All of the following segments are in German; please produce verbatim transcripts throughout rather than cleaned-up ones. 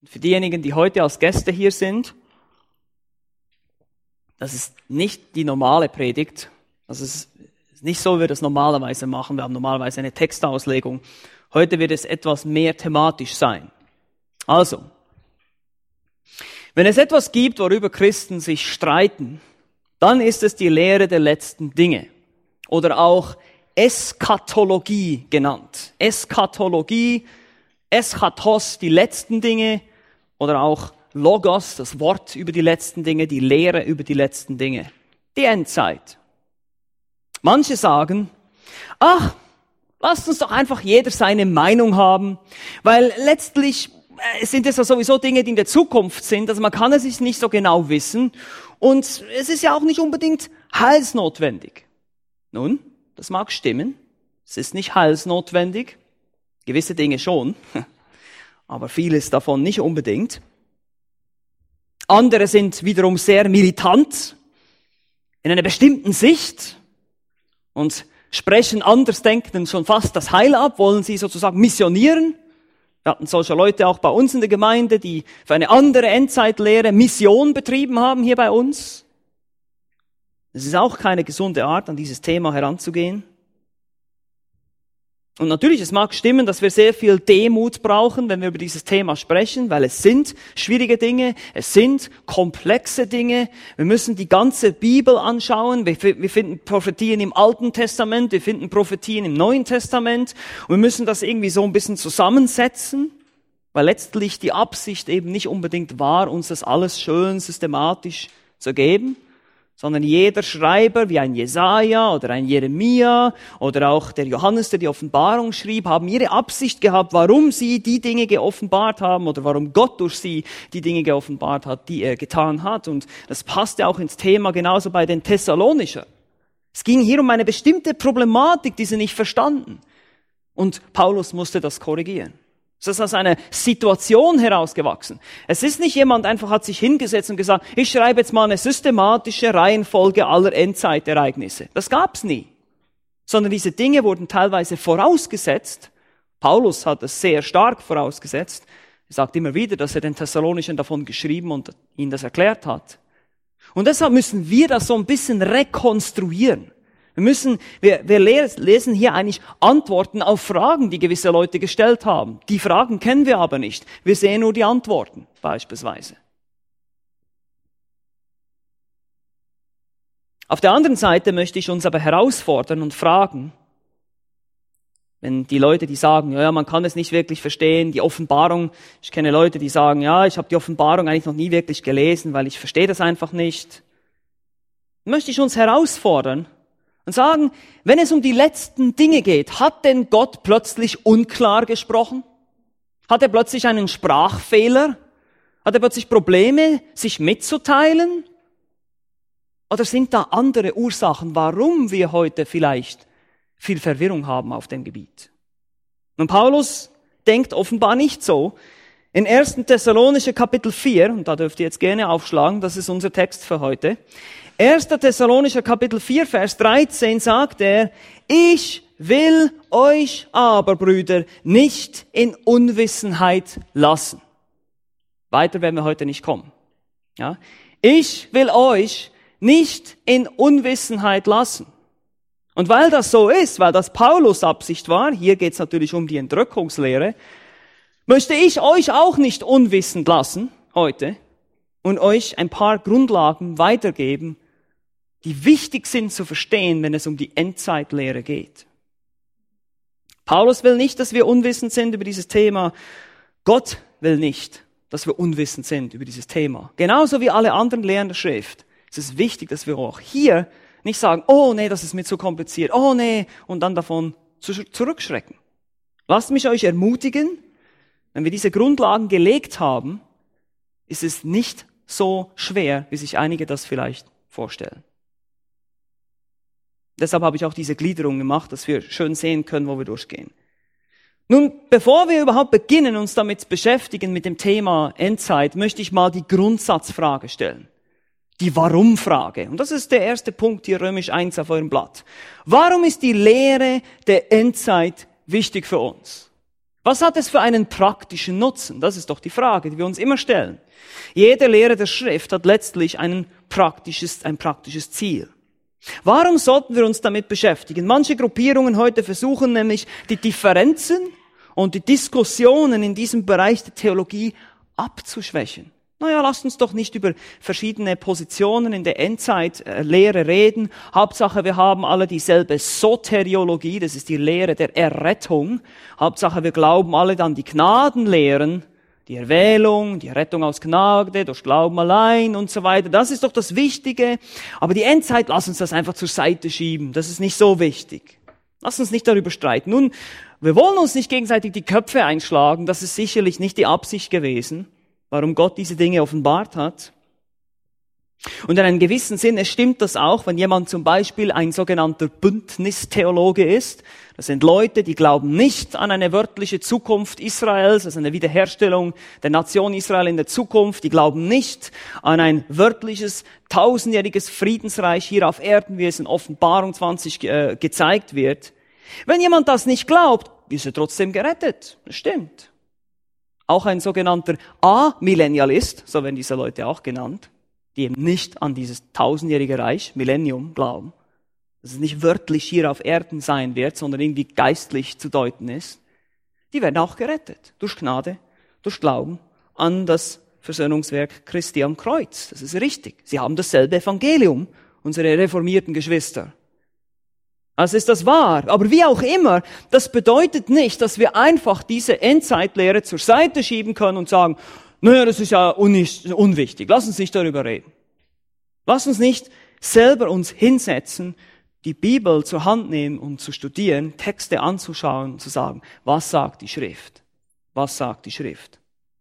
Für diejenigen, die heute als Gäste hier sind, das ist nicht die normale Predigt. Das ist nicht so, wie wir das normalerweise machen. Wir haben normalerweise eine Textauslegung. Heute wird es etwas mehr thematisch sein. Also, wenn es etwas gibt, worüber Christen sich streiten, dann ist es die Lehre der letzten Dinge. Oder auch Eschatologie genannt. Eschatologie, Eschatos, die letzten Dinge. Oder auch Logos, das Wort über die letzten Dinge, die Lehre über die letzten Dinge. Die Endzeit. Manche sagen, ach, lasst uns doch einfach jeder seine Meinung haben, weil letztlich sind es ja sowieso Dinge, die in der Zukunft sind, also man kann es sich nicht so genau wissen und es ist ja auch nicht unbedingt heilsnotwendig. Nun, das mag stimmen, es ist nicht heilsnotwendig, gewisse Dinge schon, aber vieles davon nicht unbedingt. Andere sind wiederum sehr militant, in einer bestimmten Sicht und sprechen Andersdenkenden schon fast das Heil ab, wollen sie sozusagen missionieren. Wir hatten solche Leute auch bei uns in der Gemeinde, die für eine andere Endzeitlehre Mission betrieben haben hier bei uns. Es ist auch keine gesunde Art, an dieses Thema heranzugehen. Und natürlich, es mag stimmen, dass wir sehr viel Demut brauchen, wenn wir über dieses Thema sprechen, weil es sind schwierige Dinge, es sind komplexe Dinge. Wir müssen die ganze Bibel anschauen. Wir, wir finden Prophetien im Alten Testament, wir finden Prophetien im Neuen Testament. Und wir müssen das irgendwie so ein bisschen zusammensetzen, weil letztlich die Absicht eben nicht unbedingt war, uns das alles schön systematisch zu geben, sondern jeder Schreiber, wie ein Jesaja oder ein Jeremia oder auch der Johannes, der die Offenbarung schrieb, haben ihre Absicht gehabt, warum sie die Dinge geoffenbart haben oder warum Gott durch sie die Dinge geoffenbart hat, die er getan hat. Und das passte auch ins Thema genauso bei den Thessalonicher. Es ging hier um eine bestimmte Problematik, die sie nicht verstanden. Und Paulus musste das korrigieren. Es ist aus einer Situation herausgewachsen. Es ist nicht jemand einfach hat sich hingesetzt und gesagt, ich schreibe jetzt mal eine systematische Reihenfolge aller Endzeitereignisse. Das gab's nie. Sondern diese Dinge wurden teilweise vorausgesetzt. Paulus hat es sehr stark vorausgesetzt. Er sagt immer wieder, dass er den Thessalonichern davon geschrieben und ihnen das erklärt hat. Und deshalb müssen wir das so ein bisschen rekonstruieren. Wir müssen, wir, wir lesen hier eigentlich Antworten auf Fragen, die gewisse Leute gestellt haben. Die Fragen kennen wir aber nicht. Wir sehen nur die Antworten, beispielsweise. Auf der anderen Seite möchte ich uns aber herausfordern und fragen, wenn die Leute, die sagen, ja, man kann es nicht wirklich verstehen, die Offenbarung, ich kenne Leute, die sagen, ja, ich habe die Offenbarung eigentlich noch nie wirklich gelesen, weil ich verstehe das einfach nicht. Dann möchte ich uns herausfordern, und sagen, wenn es um die letzten Dinge geht, hat denn Gott plötzlich unklar gesprochen? Hat er plötzlich einen Sprachfehler? Hat er plötzlich Probleme, sich mitzuteilen? Oder sind da andere Ursachen, warum wir heute vielleicht viel Verwirrung haben auf dem Gebiet? Und Paulus denkt offenbar nicht so. In ersten Thessalonicher Kapitel vier, und da dürft ihr jetzt gerne aufschlagen, das ist unser Text für heute. erster Thessalonicher Kapitel vier, Vers dreizehn sagt er, ich will euch aber, Brüder, nicht in Unwissenheit lassen. Weiter werden wir heute nicht kommen. Ja? Ich will euch nicht in Unwissenheit lassen. Und weil das so ist, weil das Paulus Absicht war, hier geht es natürlich um die Entrückungslehre, möchte ich euch auch nicht unwissend lassen heute und euch ein paar Grundlagen weitergeben, die wichtig sind zu verstehen, wenn es um die Endzeitlehre geht. Paulus will nicht, dass wir unwissend sind über dieses Thema. Gott will nicht, dass wir unwissend sind über dieses Thema. Genauso wie alle anderen Lehren der Schrift. Es ist wichtig, dass wir auch hier nicht sagen, oh nee, das ist mir zu kompliziert, oh nee, und dann davon zurückschrecken. Lasst mich euch ermutigen, wenn wir diese Grundlagen gelegt haben, ist es nicht so schwer, wie sich einige das vielleicht vorstellen. Deshalb habe ich auch diese Gliederung gemacht, dass wir schön sehen können, wo wir durchgehen. Nun, bevor wir überhaupt beginnen, uns damit zu beschäftigen mit dem Thema Endzeit, möchte ich mal die Grundsatzfrage stellen. Die Warum-Frage. Und das ist der erste Punkt hier, Römisch eins auf eurem Blatt. Warum ist die Lehre der Endzeit wichtig für uns? Was hat es für einen praktischen Nutzen? Das ist doch die Frage, die wir uns immer stellen. Jede Lehre der Schrift hat letztlich ein praktisches, ein praktisches Ziel. Warum sollten wir uns damit beschäftigen? Manche Gruppierungen heute versuchen nämlich, die Differenzen und die Diskussionen in diesem Bereich der Theologie abzuschwächen. Naja, lasst uns doch nicht über verschiedene Positionen in der Endzeitlehre reden. Hauptsache, wir haben alle dieselbe Soteriologie, das ist die Lehre der Errettung. Hauptsache, wir glauben alle an die Gnadenlehren, die Erwählung, die Rettung aus Gnade, durch Glauben allein und so weiter. Das ist doch das Wichtige. Aber die Endzeit, lass uns das einfach zur Seite schieben. Das ist nicht so wichtig. Lass uns nicht darüber streiten. Nun, wir wollen uns nicht gegenseitig die Köpfe einschlagen. Das ist sicherlich nicht die Absicht gewesen, warum Gott diese Dinge offenbart hat. Und in einem gewissen Sinne stimmt das auch, wenn jemand zum Beispiel ein sogenannter Bündnistheologe ist. Das sind Leute, die glauben nicht an eine wörtliche Zukunft Israels, also eine Wiederherstellung der Nation Israel in der Zukunft. Die glauben nicht an ein wörtliches, tausendjähriges Friedensreich hier auf Erden, wie es in Offenbarung zwanzig äh, gezeigt wird. Wenn jemand das nicht glaubt, ist er trotzdem gerettet. Das stimmt. Auch ein sogenannter A-Millennialist, so werden diese Leute auch genannt, die eben nicht an dieses tausendjährige Reich, Millennium, glauben, dass es nicht wörtlich hier auf Erden sein wird, sondern irgendwie geistlich zu deuten ist, die werden auch gerettet. Durch Gnade, durch Glauben an das Versöhnungswerk Christi am Kreuz. Das ist richtig. Sie haben dasselbe Evangelium, unsere reformierten Geschwister. Also ist das wahr. Aber wie auch immer, das bedeutet nicht, dass wir einfach diese Endzeitlehre zur Seite schieben können und sagen, naja, das ist ja un- unwichtig. Lass uns nicht darüber reden. Lass uns nicht selber uns hinsetzen, die Bibel zur Hand nehmen, um zu studieren, Texte anzuschauen und zu sagen, was sagt die Schrift? Was sagt die Schrift?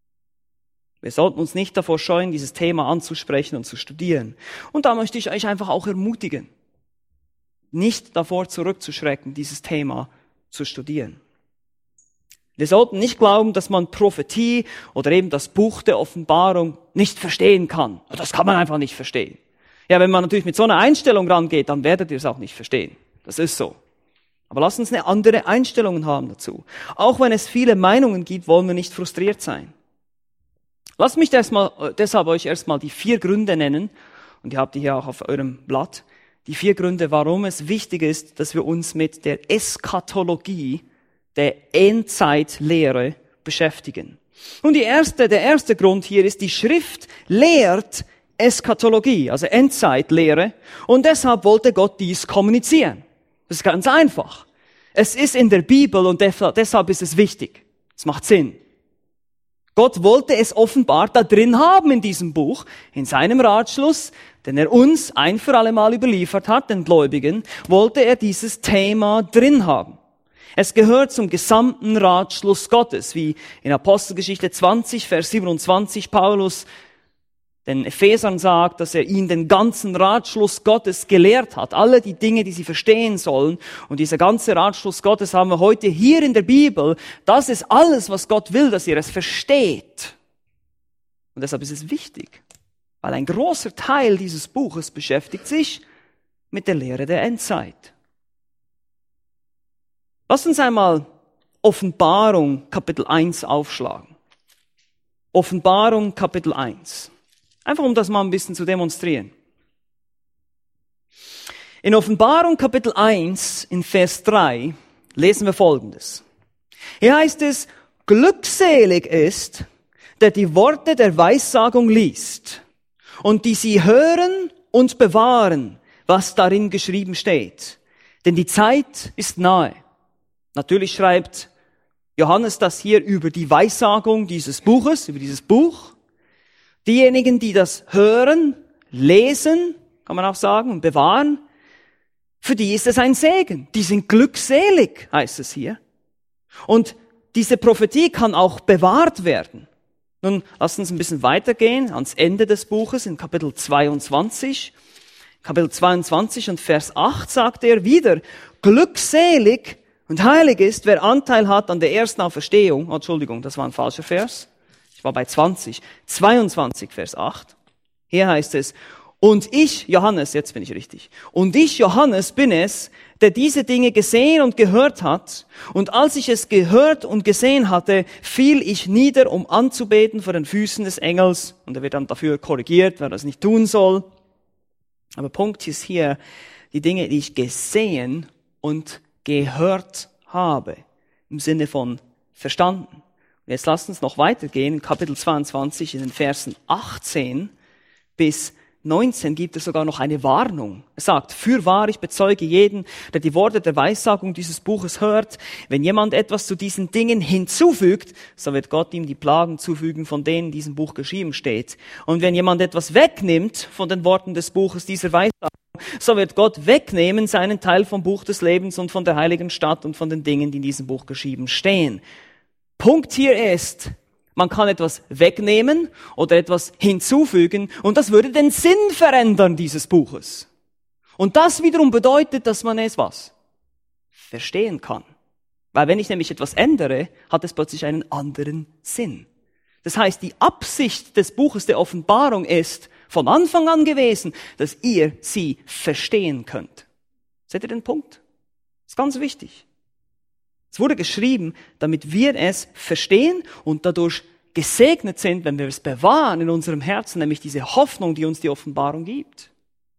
Wir sollten uns nicht davor scheuen, dieses Thema anzusprechen und zu studieren. Und da möchte ich euch einfach auch ermutigen, nicht davor zurückzuschrecken, dieses Thema zu studieren. Wir sollten nicht glauben, dass man Prophetie oder eben das Buch der Offenbarung nicht verstehen kann. Das kann man einfach nicht verstehen. Ja, wenn man natürlich mit so einer Einstellung rangeht, dann werdet ihr es auch nicht verstehen. Das ist so. Aber lasst uns eine andere Einstellung haben dazu. Auch wenn es viele Meinungen gibt, wollen wir nicht frustriert sein. Lasst mich erstmal, deshalb euch erstmal die vier Gründe nennen, und ihr habt die hier auch auf eurem Blatt, die vier Gründe, warum es wichtig ist, dass wir uns mit der Eschatologie, der Endzeitlehre beschäftigen. Und die erste, der erste Grund hier ist, die Schrift lehrt Eschatologie, also Endzeitlehre, und deshalb wollte Gott dies kommunizieren. Das ist ganz einfach. Es ist in der Bibel und deshalb ist es wichtig. Es macht Sinn. Gott wollte es offenbar da drin haben in diesem Buch, in seinem Ratschluss, den er uns ein für alle Mal überliefert hat, den Gläubigen, wollte er dieses Thema drin haben. Es gehört zum gesamten Ratschluss Gottes, wie in Apostelgeschichte zwanzig, Vers siebenundzwanzig Paulus den Ephesern sagt, dass er ihnen den ganzen Ratschluss Gottes gelehrt hat. Alle die Dinge, die sie verstehen sollen. Und dieser ganze Ratschluss Gottes haben wir heute hier in der Bibel. Das ist alles, was Gott will, dass ihr es versteht. Und deshalb ist es wichtig, weil ein großer Teil dieses Buches beschäftigt sich mit der Lehre der Endzeit. Lasst uns einmal Offenbarung Kapitel eins aufschlagen. Offenbarung Kapitel eins. Einfach um das mal ein bisschen zu demonstrieren. In Offenbarung Kapitel eins, in Vers drei, lesen wir Folgendes. Hier heißt es, glückselig ist, der die Worte der Weissagung liest und die sie hören und bewahren, was darin geschrieben steht. Denn die Zeit ist nahe. Natürlich schreibt Johannes das hier über die Weissagung dieses Buches, über dieses Buch. Diejenigen, die das hören, lesen, kann man auch sagen, und bewahren, für die ist es ein Segen. Die sind glückselig, heißt es hier. Und diese Prophetie kann auch bewahrt werden. Nun, lasst uns ein bisschen weitergehen, ans Ende des Buches, in Kapitel zweiundzwanzig. Kapitel zweiundzwanzig und Vers acht sagt er wieder, glückselig und heilig ist, wer Anteil hat an der ersten Auferstehung. Oh, Entschuldigung, das war ein falscher Vers. Ich war bei zwanzig. zweiundzwanzig, Vers acht. Hier heißt es, Und ich, Johannes, jetzt bin ich richtig, und ich, Johannes, bin es, der diese Dinge gesehen und gehört hat. Und als ich es gehört und gesehen hatte, fiel ich nieder, um anzubeten vor den Füßen des Engels. Und er wird dann dafür korrigiert, wer das nicht tun soll. Aber Punkt ist hier, die Dinge, die ich gesehen und gehört habe, im Sinne von verstanden. Und jetzt lasst uns noch weitergehen, Kapitel zweiundzwanzig, in den Versen achtzehn bis neunzehn gibt es sogar noch eine Warnung. Er sagt, fürwahr, ich bezeuge jeden, der die Worte der Weissagung dieses Buches hört. Wenn jemand etwas zu diesen Dingen hinzufügt, so wird Gott ihm die Plagen zufügen, von denen in diesem Buch geschrieben steht. Und wenn jemand etwas wegnimmt von den Worten des Buches dieser Weissagung, so wird Gott wegnehmen seinen Teil vom Buch des Lebens und von der heiligen Stadt und von den Dingen, die in diesem Buch geschrieben stehen. Punkt hier ist, man kann etwas wegnehmen oder etwas hinzufügen und das würde den Sinn verändern dieses Buches. Und das wiederum bedeutet, dass man es was? Verstehen kann. Weil wenn ich nämlich etwas ändere, hat es plötzlich einen anderen Sinn. Das heißt, die Absicht des Buches der Offenbarung ist von Anfang an gewesen, dass ihr sie verstehen könnt. Seht ihr den Punkt? Das ist ganz wichtig. Es wurde geschrieben, damit wir es verstehen und dadurch gesegnet sind, wenn wir es bewahren in unserem Herzen, nämlich diese Hoffnung, die uns die Offenbarung gibt.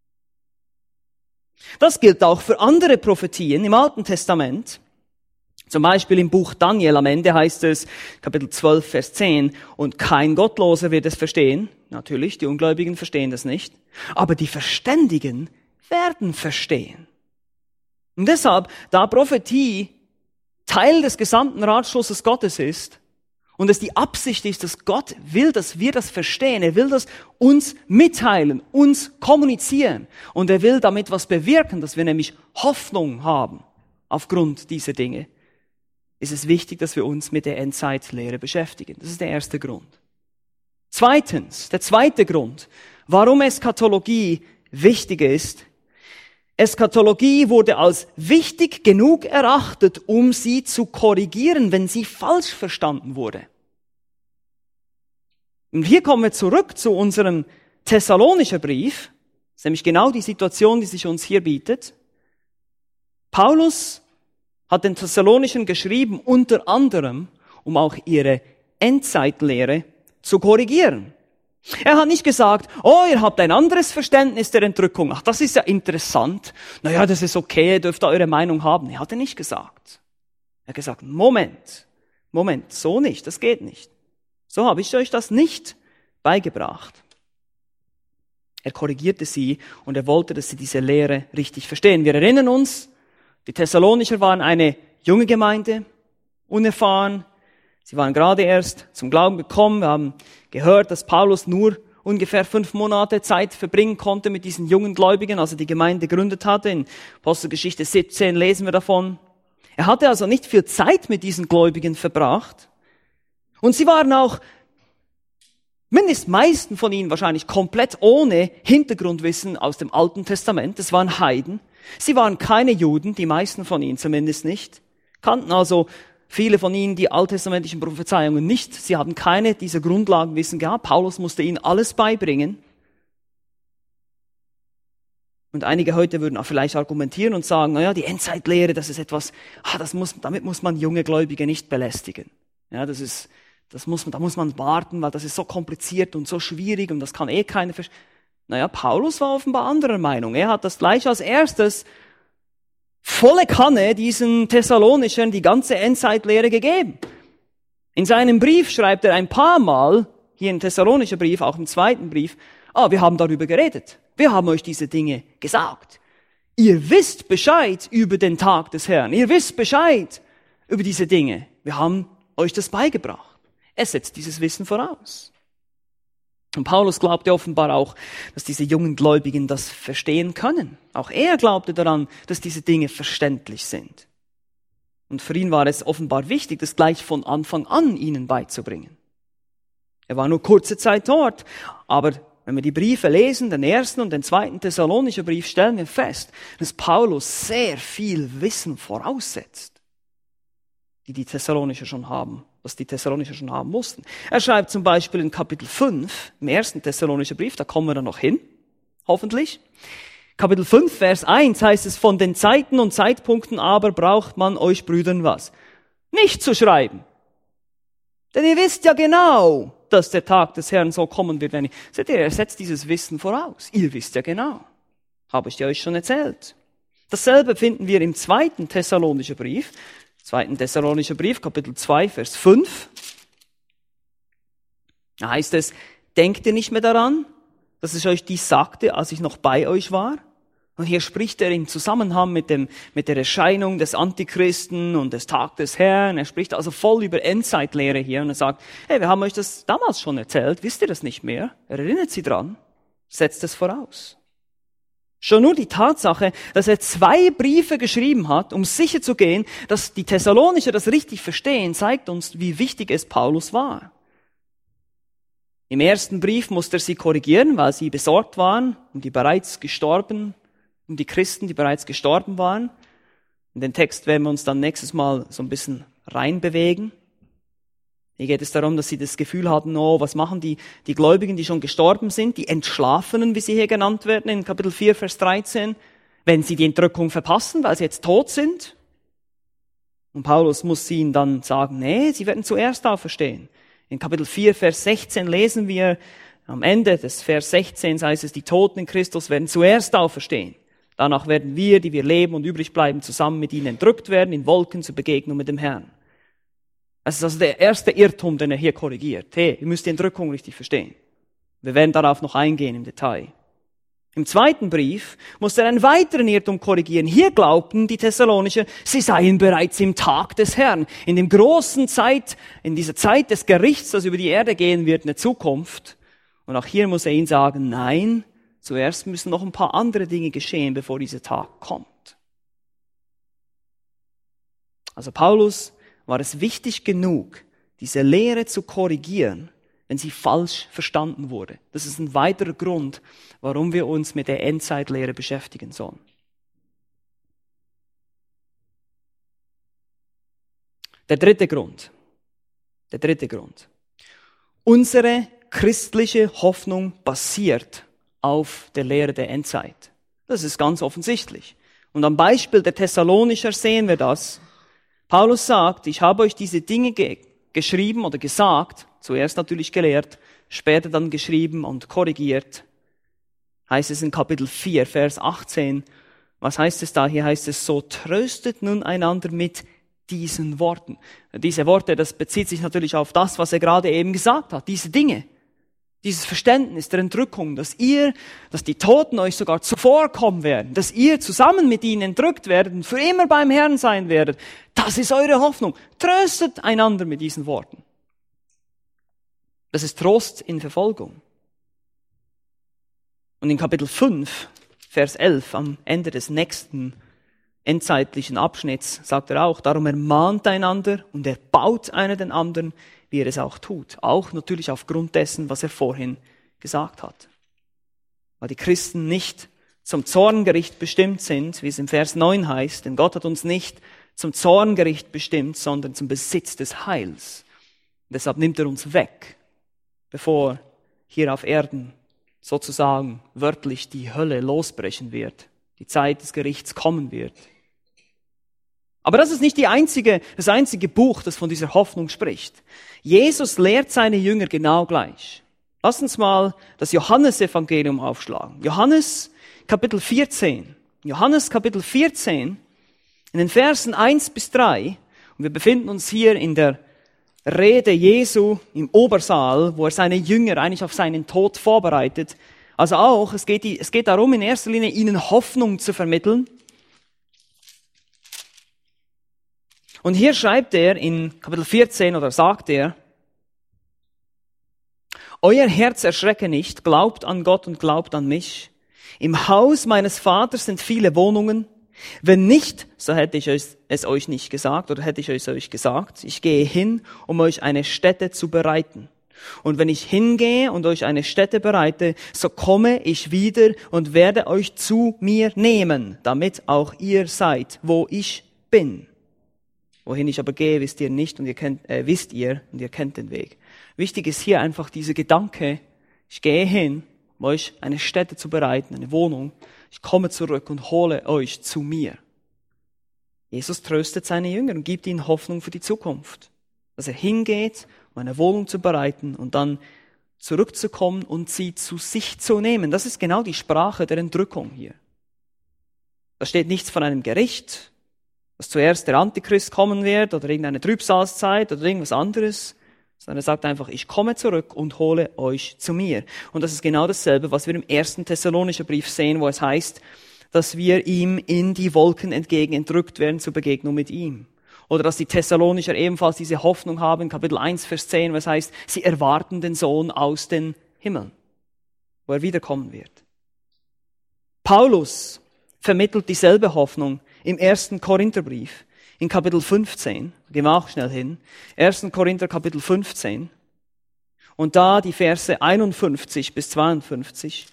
Das gilt auch für andere Prophetien im Alten Testament. Zum Beispiel im Buch Daniel am Ende heißt es, Kapitel zwölf, Vers zehn, und kein Gottloser wird es verstehen. Natürlich, die Ungläubigen verstehen das nicht. Aber die Verständigen werden verstehen. Und deshalb, da Prophetie Teil des gesamten Ratschlusses Gottes ist und es die Absicht ist, dass Gott will, dass wir das verstehen. Er will das uns mitteilen, uns kommunizieren. Und er will damit was bewirken, dass wir nämlich Hoffnung haben aufgrund dieser Dinge. Ist es wichtig, dass wir uns mit der Endzeitlehre beschäftigen. Das ist der erste Grund. Zweitens, der zweite Grund, warum Eschatologie wichtig ist. Eschatologie wurde als wichtig genug erachtet, um sie zu korrigieren, wenn sie falsch verstanden wurde. Und hier kommen wir zurück zu unserem Thessalonischer Brief. Das ist nämlich genau die Situation, die sich uns hier bietet. Paulus hat den Thessalonischen geschrieben, unter anderem, um auch ihre Endzeitlehre zu korrigieren. Er hat nicht gesagt, oh, ihr habt ein anderes Verständnis der Entrückung. Ach, das ist ja interessant. Naja, das ist okay, ihr dürft da eure Meinung haben. Er hat er nicht gesagt. Er hat gesagt, Moment, Moment, so nicht, das geht nicht. So habe ich euch das nicht beigebracht. Er korrigierte sie und er wollte, dass sie diese Lehre richtig verstehen. Wir erinnern uns, die Thessalonicher waren eine junge Gemeinde, unerfahren. Sie waren gerade erst zum Glauben gekommen. Wir haben gehört, dass Paulus nur ungefähr fünf Monate Zeit verbringen konnte mit diesen jungen Gläubigen, als er die Gemeinde gegründet hatte. In Apostelgeschichte siebzehn lesen wir davon. Er hatte also nicht viel Zeit mit diesen Gläubigen verbracht. Und sie waren auch, mindestens meisten von ihnen wahrscheinlich, komplett ohne Hintergrundwissen aus dem Alten Testament. Es waren Heiden. Sie waren keine Juden, die meisten von ihnen zumindest nicht. Kannten also viele von ihnen die alttestamentlichen Prophezeiungen nicht. Sie hatten keine dieser Grundlagenwissen gehabt. Paulus musste ihnen alles beibringen. Und einige heute würden auch vielleicht argumentieren und sagen, naja, die Endzeitlehre, das ist etwas, ah, das muss, damit muss man junge Gläubige nicht belästigen. Ja, das ist, das muss man, da muss man warten, weil das ist so kompliziert und so schwierig und das kann eh keiner verstehen. Naja, Paulus war offenbar anderer Meinung. Er hat das gleich als erstes volle Kanne diesen Thessalonichern die ganze Endzeitlehre gegeben. In seinem Brief schreibt er ein paar Mal, hier im Thessalonicher Brief, auch im zweiten Brief, ah, wir haben darüber geredet. Wir haben euch diese Dinge gesagt. Ihr wisst Bescheid über den Tag des Herrn. Ihr wisst Bescheid über diese Dinge. Wir haben euch das beigebracht. Er setzt dieses Wissen voraus. Und Paulus glaubte offenbar auch, dass diese jungen Gläubigen das verstehen können. Auch er glaubte daran, dass diese Dinge verständlich sind. Und für ihn war es offenbar wichtig, das gleich von Anfang an ihnen beizubringen. Er war nur kurze Zeit dort, aber wenn wir die Briefe lesen, den ersten und den zweiten Thessalonischer Brief, stellen wir fest, dass Paulus sehr viel Wissen voraussetzt, die die Thessalonicher schon haben, was die Thessalonicher schon haben mussten. Er schreibt zum Beispiel in Kapitel fünf, im ersten Thessalonischer Brief, da kommen wir dann noch hin, hoffentlich. Kapitel fünf, Vers eins heißt es, von den Zeiten und Zeitpunkten aber braucht man euch Brüdern was? Nicht zu schreiben. Denn ihr wisst ja genau, dass der Tag des Herrn so kommen wird. Wenn ich, seht ihr, er setzt dieses Wissen voraus. Ihr wisst ja genau. Habe ich dir euch schon erzählt. Dasselbe finden wir im zweiten Thessalonischer Brief. Zweiten Thessalonischer Brief, Kapitel zwei, Vers fünf. Da heißt es, denkt ihr nicht mehr daran, dass ich euch dies sagte, als ich noch bei euch war? Und hier spricht er im Zusammenhang mit dem, mit der Erscheinung des Antichristen und des Tag des Herrn. Er spricht also voll über Endzeitlehre hier und er sagt, hey, wir haben euch das damals schon erzählt, wisst ihr das nicht mehr? Er erinnert sie dran, setzt es voraus. Schon nur die Tatsache, dass er zwei Briefe geschrieben hat, um sicher zu gehen, dass die Thessalonicher das richtig verstehen, zeigt uns, wie wichtig es Paulus war. Im ersten Brief musste er sie korrigieren, weil sie besorgt waren um die bereits gestorben, um die Christen, die bereits gestorben waren. In den Text werden wir uns dann nächstes Mal so ein bisschen reinbewegen. Hier geht es darum, dass sie das Gefühl hatten, oh, was machen die, die Gläubigen, die schon gestorben sind, die Entschlafenen, wie sie hier genannt werden, in Kapitel vier, Vers dreizehn, wenn sie die Entrückung verpassen, weil sie jetzt tot sind. Und Paulus muss ihnen dann sagen, nee, sie werden zuerst auferstehen. In Kapitel vier, Vers sechzehn lesen wir, am Ende des Vers sechzehn heißt es, die Toten in Christus werden zuerst auferstehen. Danach werden wir, die wir leben und übrig bleiben, zusammen mit ihnen entrückt werden, in Wolken zur Begegnung mit dem Herrn. Das ist also der erste Irrtum, den er hier korrigiert. Hey, ihr müsst die Entrückung richtig verstehen. Wir werden darauf noch eingehen im Detail. Im zweiten Brief muss er einen weiteren Irrtum korrigieren. Hier glaubten die Thessalonicher, sie seien bereits im Tag des Herrn, in dem großen Zeit, in dieser Zeit des Gerichts, das über die Erde gehen wird in der Zukunft. Und auch hier muss er ihnen sagen, nein, zuerst müssen noch ein paar andere Dinge geschehen, bevor dieser Tag kommt. Also Paulus war es wichtig genug, diese Lehre zu korrigieren, wenn sie falsch verstanden wurde. Das ist ein weiterer Grund, warum wir uns mit der Endzeitlehre beschäftigen sollen. Der dritte Grund. Der dritte Grund. Unsere christliche Hoffnung basiert auf der Lehre der Endzeit. Das ist ganz offensichtlich. Und am Beispiel der Thessalonicher sehen wir das. Paulus sagt, ich habe euch diese Dinge ge- geschrieben oder gesagt, zuerst natürlich gelehrt, später dann geschrieben und korrigiert. Heißt es in Kapitel vier, Vers achtzehn. Was heißt es da? Hier heißt es, so tröstet nun einander mit diesen Worten. Diese Worte, das bezieht sich natürlich auf das, was er gerade eben gesagt hat. Diese Dinge. Dieses Verständnis der Entrückung, dass ihr, dass die Toten euch sogar zuvorkommen werden, dass ihr zusammen mit ihnen entrückt werdet und für immer beim Herrn sein werdet, das ist eure Hoffnung. Tröstet einander mit diesen Worten. Das ist Trost in Verfolgung. Und in Kapitel fünf, Vers elf, am Ende des nächsten endzeitlichen Abschnitts, sagt er auch, darum ermahnt einander und erbaut einer den anderen, wie er es auch tut. Auch natürlich aufgrund dessen, was er vorhin gesagt hat. Weil die Christen nicht zum Zorngericht bestimmt sind, wie es im Vers neun heißt, denn Gott hat uns nicht zum Zorngericht bestimmt, sondern zum Besitz des Heils. Und deshalb nimmt er uns weg, bevor hier auf Erden sozusagen wörtlich die Hölle losbrechen wird, die Zeit des Gerichts kommen wird. Aber das ist nicht die einzige, das einzige Buch, das von dieser Hoffnung spricht. Jesus lehrt seine Jünger genau gleich. Lass uns mal das Johannesevangelium aufschlagen. Johannes Kapitel vierzehn. Johannes Kapitel vierzehn, in den Versen eins bis drei. Und wir befinden uns hier in der Rede Jesu im Obersaal, wo er seine Jünger eigentlich auf seinen Tod vorbereitet. Also auch, es geht, es geht darum, in erster Linie ihnen Hoffnung zu vermitteln. Und hier schreibt er in Kapitel vierzehn oder sagt er, euer Herz erschrecke nicht, glaubt an Gott und glaubt an mich. Im Haus meines Vaters sind viele Wohnungen. Wenn nicht, so hätte ich es euch nicht gesagt oder hätte ich es euch gesagt. Ich gehe hin, um euch eine Stätte zu bereiten. Und wenn ich hingehe und euch eine Stätte bereite, so komme ich wieder und werde euch zu mir nehmen, damit auch ihr seid, wo ich bin. Wohin ich aber gehe, wisst ihr nicht und ihr kennt, äh, wisst ihr und ihr kennt den Weg. Wichtig ist hier einfach dieser Gedanke, ich gehe hin, um euch eine Stätte zu bereiten, eine Wohnung. Ich komme zurück und hole euch zu mir. Jesus tröstet seine Jünger und gibt ihnen Hoffnung für die Zukunft. Dass er hingeht, um eine Wohnung zu bereiten und dann zurückzukommen und sie zu sich zu nehmen. Das ist genau die Sprache der Entrückung hier. Da steht nichts von einem Gericht, dass zuerst der Antichrist kommen wird oder irgendeine Trübsalzeit oder irgendwas anderes, sondern er sagt einfach, ich komme zurück und hole euch zu mir. Und das ist genau dasselbe, was wir im ersten Thessalonischer Brief sehen, wo es heißt, dass wir ihm in die Wolken entgegen entrückt werden zur Begegnung mit ihm. Oder dass die Thessalonicher ebenfalls diese Hoffnung haben, Kapitel eins, Vers zehn, was heißt, sie erwarten den Sohn aus den Himmeln, wo er wiederkommen wird. Paulus vermittelt dieselbe Hoffnung im ersten Korintherbrief, in Kapitel fünfzehn. Gehen wir auch schnell hin. ersten Korinther, Kapitel fünfzehn. Und da die Verse einundfünfzig bis zweiundfünfzig.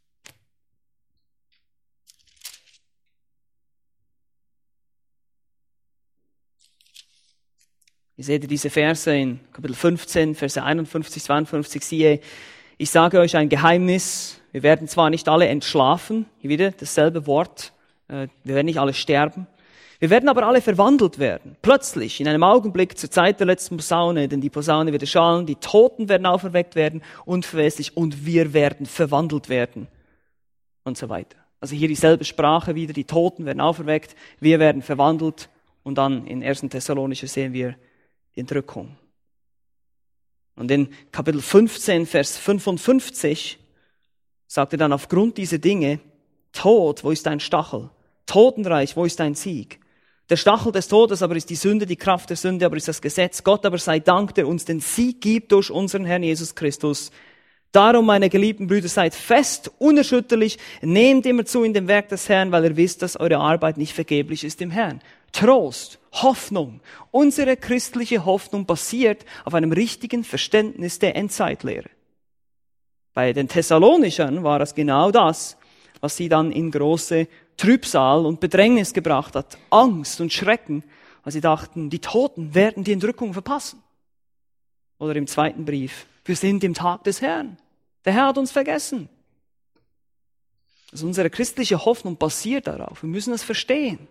Ihr seht diese Verse in Kapitel fünfzehn, Verse einundfünfzig, zweiundfünfzig. Siehe, ich sage euch ein Geheimnis. Wir werden zwar nicht alle entschlafen, hier wieder dasselbe Wort. Wir werden nicht alle sterben. Wir werden aber alle verwandelt werden. Plötzlich, in einem Augenblick, zur Zeit der letzten Posaune, denn die Posaune wird erschallen, die Toten werden auferweckt werden, unverweslich, und wir werden verwandelt werden. Und so weiter. Also hier dieselbe Sprache wieder, die Toten werden auferweckt, wir werden verwandelt, und dann in ersten Thessalonicher sehen wir die Entrückung. Und in Kapitel fünfzehn, Vers fünfundfünfzig, sagt er dann, aufgrund dieser Dinge, Tod, wo ist dein Stachel? Totenreich, wo ist dein Sieg? Der Stachel des Todes aber ist die Sünde, die Kraft der Sünde aber ist das Gesetz. Gott aber sei Dank, der uns den Sieg gibt durch unseren Herrn Jesus Christus. Darum, meine geliebten Brüder, seid fest, unerschütterlich, nehmt immer zu in dem Werk des Herrn, weil ihr wisst, dass eure Arbeit nicht vergeblich ist im Herrn. Trost, Hoffnung. Unsere christliche Hoffnung basiert auf einem richtigen Verständnis der Endzeitlehre. Bei den Thessalonichern war es genau das, was sie dann in große Trübsal und Bedrängnis gebracht hat. Angst und Schrecken, weil sie dachten, die Toten werden die Entrückung verpassen. Oder im zweiten Brief, wir sind im Tag des Herrn. Der Herr hat uns vergessen. Also unsere christliche Hoffnung basiert darauf. Wir müssen das verstehen.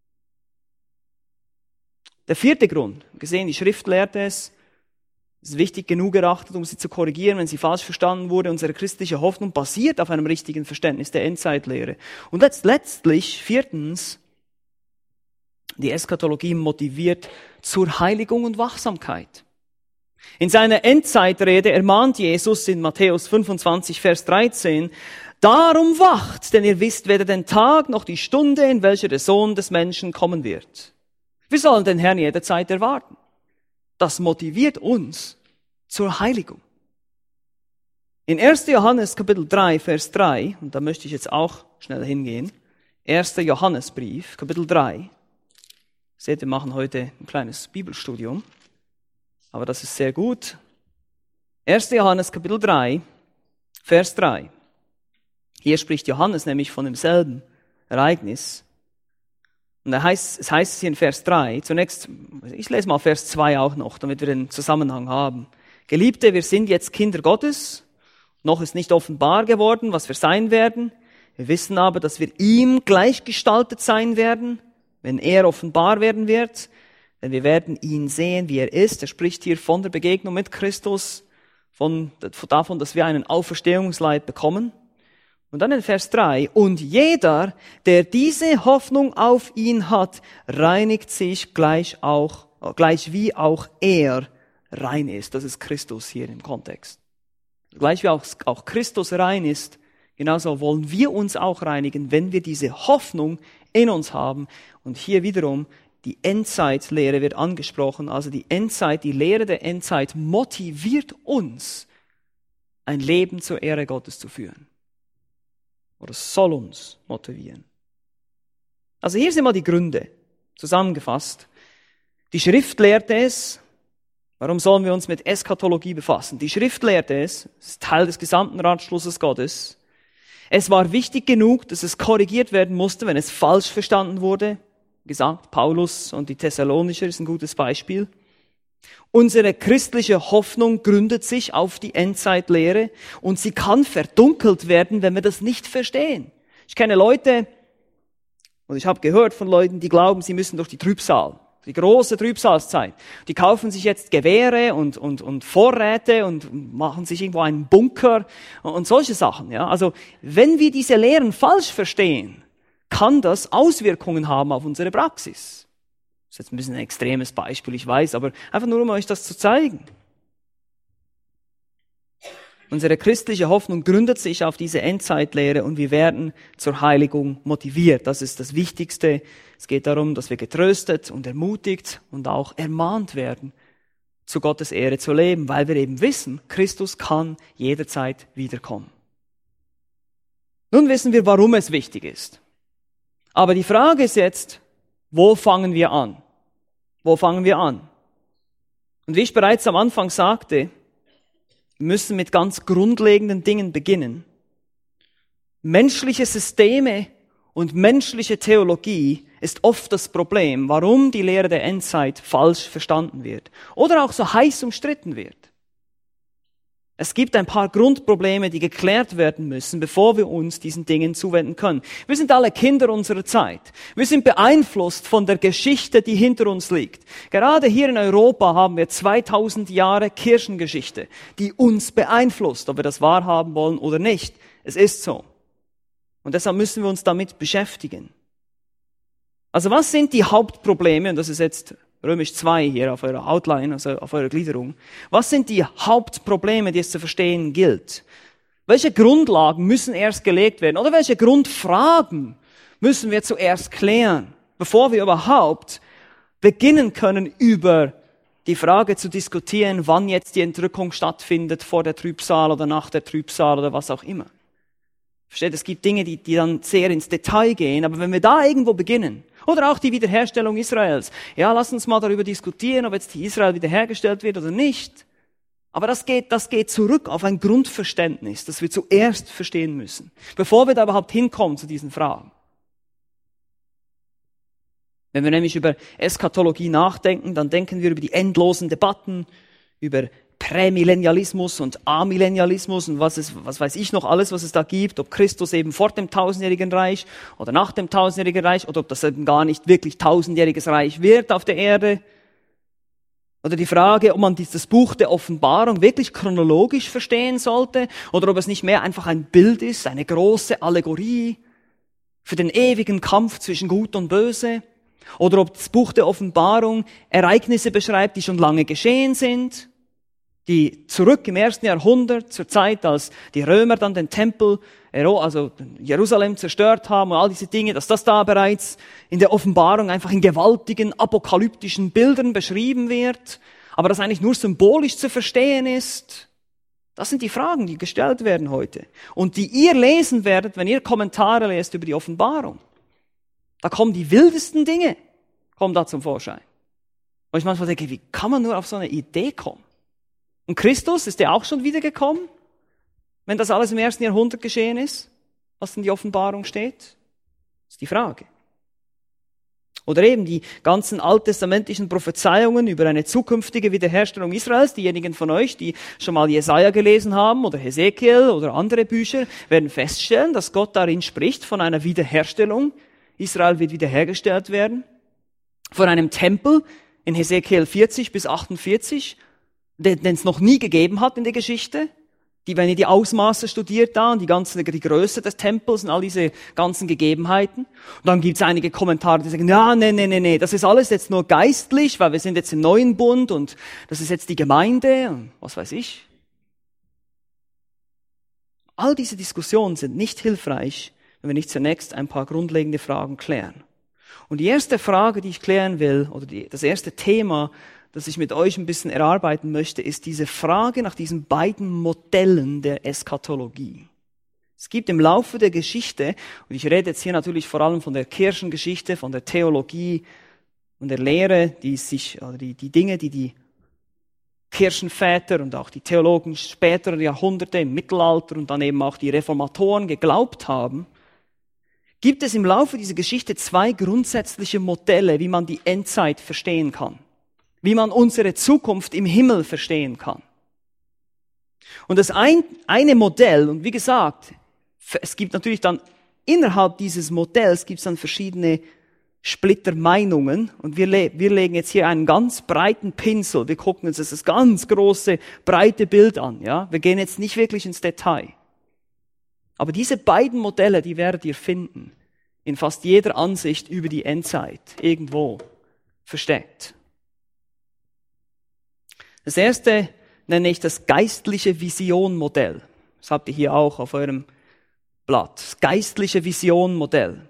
Der vierte Grund, gesehen, die Schrift lehrt es, es ist wichtig genug erachtet, um sie zu korrigieren, wenn sie falsch verstanden wurde. Unsere christliche Hoffnung basiert auf einem richtigen Verständnis der Endzeitlehre. Und letzt, letztlich, viertens, die Eschatologie motiviert zur Heiligung und Wachsamkeit. In seiner Endzeitrede ermahnt Jesus in Matthäus fünfundzwanzig, Vers dreizehn, darum wacht, denn ihr wisst weder den Tag noch die Stunde, in welcher der Sohn des Menschen kommen wird. Wir sollen den Herrn jederzeit erwarten. Das motiviert uns zur Heiligung. In erster Johannes Kapitel drei, Vers drei, und da möchte ich jetzt auch schnell hingehen, erster Johannesbrief, Kapitel drei. Seht, wir machen heute ein kleines Bibelstudium, aber das ist sehr gut. erster Johannes Kapitel drei, Vers drei. Hier spricht Johannes nämlich von demselben Ereignis. Und da heißt, es heißt hier in Vers drei, zunächst, ich lese mal Vers zwei auch noch, damit wir den Zusammenhang haben. Geliebte, wir sind jetzt Kinder Gottes, noch ist nicht offenbar geworden, was wir sein werden. Wir wissen aber, dass wir ihm gleichgestaltet sein werden, wenn er offenbar werden wird. Denn wir werden ihn sehen, wie er ist. Er spricht hier von der Begegnung mit Christus, von, davon, dass wir einen Auferstehungsleib bekommen. Und dann in Vers drei, und jeder, der diese Hoffnung auf ihn hat, reinigt sich gleich auch, gleich wie auch er rein ist. Das ist Christus hier im Kontext. Gleich wie auch, auch Christus rein ist, genauso wollen wir uns auch reinigen, wenn wir diese Hoffnung in uns haben. Und hier wiederum, die Endzeitlehre wird angesprochen. Also die Endzeit, die Lehre der Endzeit motiviert uns, ein Leben zur Ehre Gottes zu führen. Oder soll uns motivieren. Also hier sind mal die Gründe, zusammengefasst. Die Schrift lehrt es. Warum sollen wir uns mit Eschatologie befassen? Die Schrift lehrt es. Es ist Teil des gesamten Ratschlusses Gottes. Es war wichtig genug, dass es korrigiert werden musste, wenn es falsch verstanden wurde. Wie gesagt, Paulus und die Thessalonicher ist ein gutes Beispiel. Unsere christliche Hoffnung gründet sich auf die Endzeitlehre und sie kann verdunkelt werden, wenn wir das nicht verstehen. Ich kenne Leute, und ich habe gehört von Leuten, die glauben, sie müssen durch die Trübsal, die große Trübsalzeit. Die kaufen sich jetzt Gewehre und, und, und Vorräte und machen sich irgendwo einen Bunker und solche Sachen. Ja? Also wenn wir diese Lehren falsch verstehen, kann das Auswirkungen haben auf unsere Praxis. Das ist jetzt ein bisschen ein extremes Beispiel, ich weiß, aber einfach nur, um euch das zu zeigen. Unsere christliche Hoffnung gründet sich auf diese Endzeitlehre und wir werden zur Heiligung motiviert. Das ist das Wichtigste. Es geht darum, dass wir getröstet und ermutigt und auch ermahnt werden, zu Gottes Ehre zu leben, weil wir eben wissen, Christus kann jederzeit wiederkommen. Nun wissen wir, warum es wichtig ist. Aber die Frage ist jetzt, wo fangen wir an? Wo fangen wir an? Und wie ich bereits am Anfang sagte, wir müssen mit ganz grundlegenden Dingen beginnen. Menschliche Systeme und menschliche Theologie ist oft das Problem, warum die Lehre der Endzeit falsch verstanden wird oder auch so heiß umstritten wird. Es gibt ein paar Grundprobleme, die geklärt werden müssen, bevor wir uns diesen Dingen zuwenden können. Wir sind alle Kinder unserer Zeit. Wir sind beeinflusst von der Geschichte, die hinter uns liegt. Gerade hier in Europa haben wir zweitausend Jahre Kirchengeschichte, die uns beeinflusst, ob wir das wahrhaben wollen oder nicht. Es ist so. Und deshalb müssen wir uns damit beschäftigen. Also was sind die Hauptprobleme? Und das ist jetzt Römisch zwei hier auf eurer Outline, also auf eurer Gliederung. Was sind die Hauptprobleme, die es zu verstehen gilt? Welche Grundlagen müssen erst gelegt werden? Oder welche Grundfragen müssen wir zuerst klären, bevor wir überhaupt beginnen können, über die Frage zu diskutieren, wann jetzt die Entrückung stattfindet, vor der Trübsal oder nach der Trübsal oder was auch immer. Versteht, es gibt Dinge, die, die dann sehr ins Detail gehen, aber wenn wir da irgendwo beginnen, oder auch die Wiederherstellung Israels. Ja, lass uns mal darüber diskutieren, ob jetzt die Israel wiederhergestellt wird oder nicht. Aber das geht, das geht zurück auf ein Grundverständnis, das wir zuerst verstehen müssen, bevor wir da überhaupt hinkommen zu diesen Fragen. Wenn wir nämlich über Eschatologie nachdenken, dann denken wir über die endlosen Debatten, über Prämillennialismus und Amillennialismus und was es, was weiß ich noch alles, was es da gibt, ob Christus eben vor dem tausendjährigen Reich oder nach dem tausendjährigen Reich oder ob das eben gar nicht wirklich tausendjähriges Reich wird auf der Erde. Oder die Frage, ob man dieses Buch der Offenbarung wirklich chronologisch verstehen sollte oder ob es nicht mehr einfach ein Bild ist, eine große Allegorie für den ewigen Kampf zwischen Gut und Böse. Oder ob das Buch der Offenbarung Ereignisse beschreibt, die schon lange geschehen sind, die zurück im ersten Jahrhundert, zur Zeit, als die Römer dann den Tempel, also Jerusalem zerstört haben und all diese Dinge, dass das da bereits in der Offenbarung einfach in gewaltigen apokalyptischen Bildern beschrieben wird, aber das eigentlich nur symbolisch zu verstehen ist. Das sind die Fragen, die gestellt werden heute und die ihr lesen werdet, wenn ihr Kommentare lest über die Offenbarung. Da kommen die wildesten Dinge, kommen da zum Vorschein. Und ich manchmal denke, wie kann man nur auf so eine Idee kommen? Und Christus, ist der auch schon wiedergekommen, wenn das alles im ersten Jahrhundert geschehen ist, was in die Offenbarung steht? Das ist die Frage. Oder eben die ganzen alttestamentlichen Prophezeiungen über eine zukünftige Wiederherstellung Israels. Diejenigen von euch, die schon mal Jesaja gelesen haben oder Hesekiel oder andere Bücher, werden feststellen, dass Gott darin spricht von einer Wiederherstellung. Israel wird wiederhergestellt werden. Von einem Tempel in Hesekiel vierzig bis achtundvierzig, den es noch nie gegeben hat in der Geschichte. Die, wenn ihr die Ausmaße studiert da und die ganze, die Größe des Tempels und all diese ganzen Gegebenheiten. Und dann gibt es einige Kommentare, die sagen, ja, nee, nee, nee, nee, das ist alles jetzt nur geistlich, weil wir sind jetzt im neuen Bund und das ist jetzt die Gemeinde und was weiß ich. All diese Diskussionen sind nicht hilfreich, wenn wir nicht zunächst ein paar grundlegende Fragen klären. Und die erste Frage, die ich klären will, oder die, das erste Thema, das ich mit euch ein bisschen erarbeiten möchte, ist diese Frage nach diesen beiden Modellen der Eschatologie. Es gibt im Laufe der Geschichte, und ich rede jetzt hier natürlich vor allem von der Kirchengeschichte, von der Theologie und der Lehre, die sich, also die, die Dinge, die die Kirchenväter und auch die Theologen späterer Jahrhunderte im Mittelalter und dann eben auch die Reformatoren geglaubt haben, gibt es im Laufe dieser Geschichte zwei grundsätzliche Modelle, wie man die Endzeit verstehen kann. wie man unsere Zukunft im Himmel verstehen kann. Und das ein, eine Modell, und wie gesagt, es gibt natürlich dann innerhalb dieses Modells gibt es dann verschiedene Splittermeinungen, und wir, le- wir legen jetzt hier einen ganz breiten Pinsel, wir gucken uns das ganz große, breite Bild an, ja. Wir gehen jetzt nicht wirklich ins Detail. Aber diese beiden Modelle, die werdet ihr finden, in fast jeder Ansicht über die Endzeit, irgendwo versteckt. Das erste nenne ich das geistliche Vision-Modell. Das habt ihr hier auch auf eurem Blatt. Das geistliche Vision-Modell.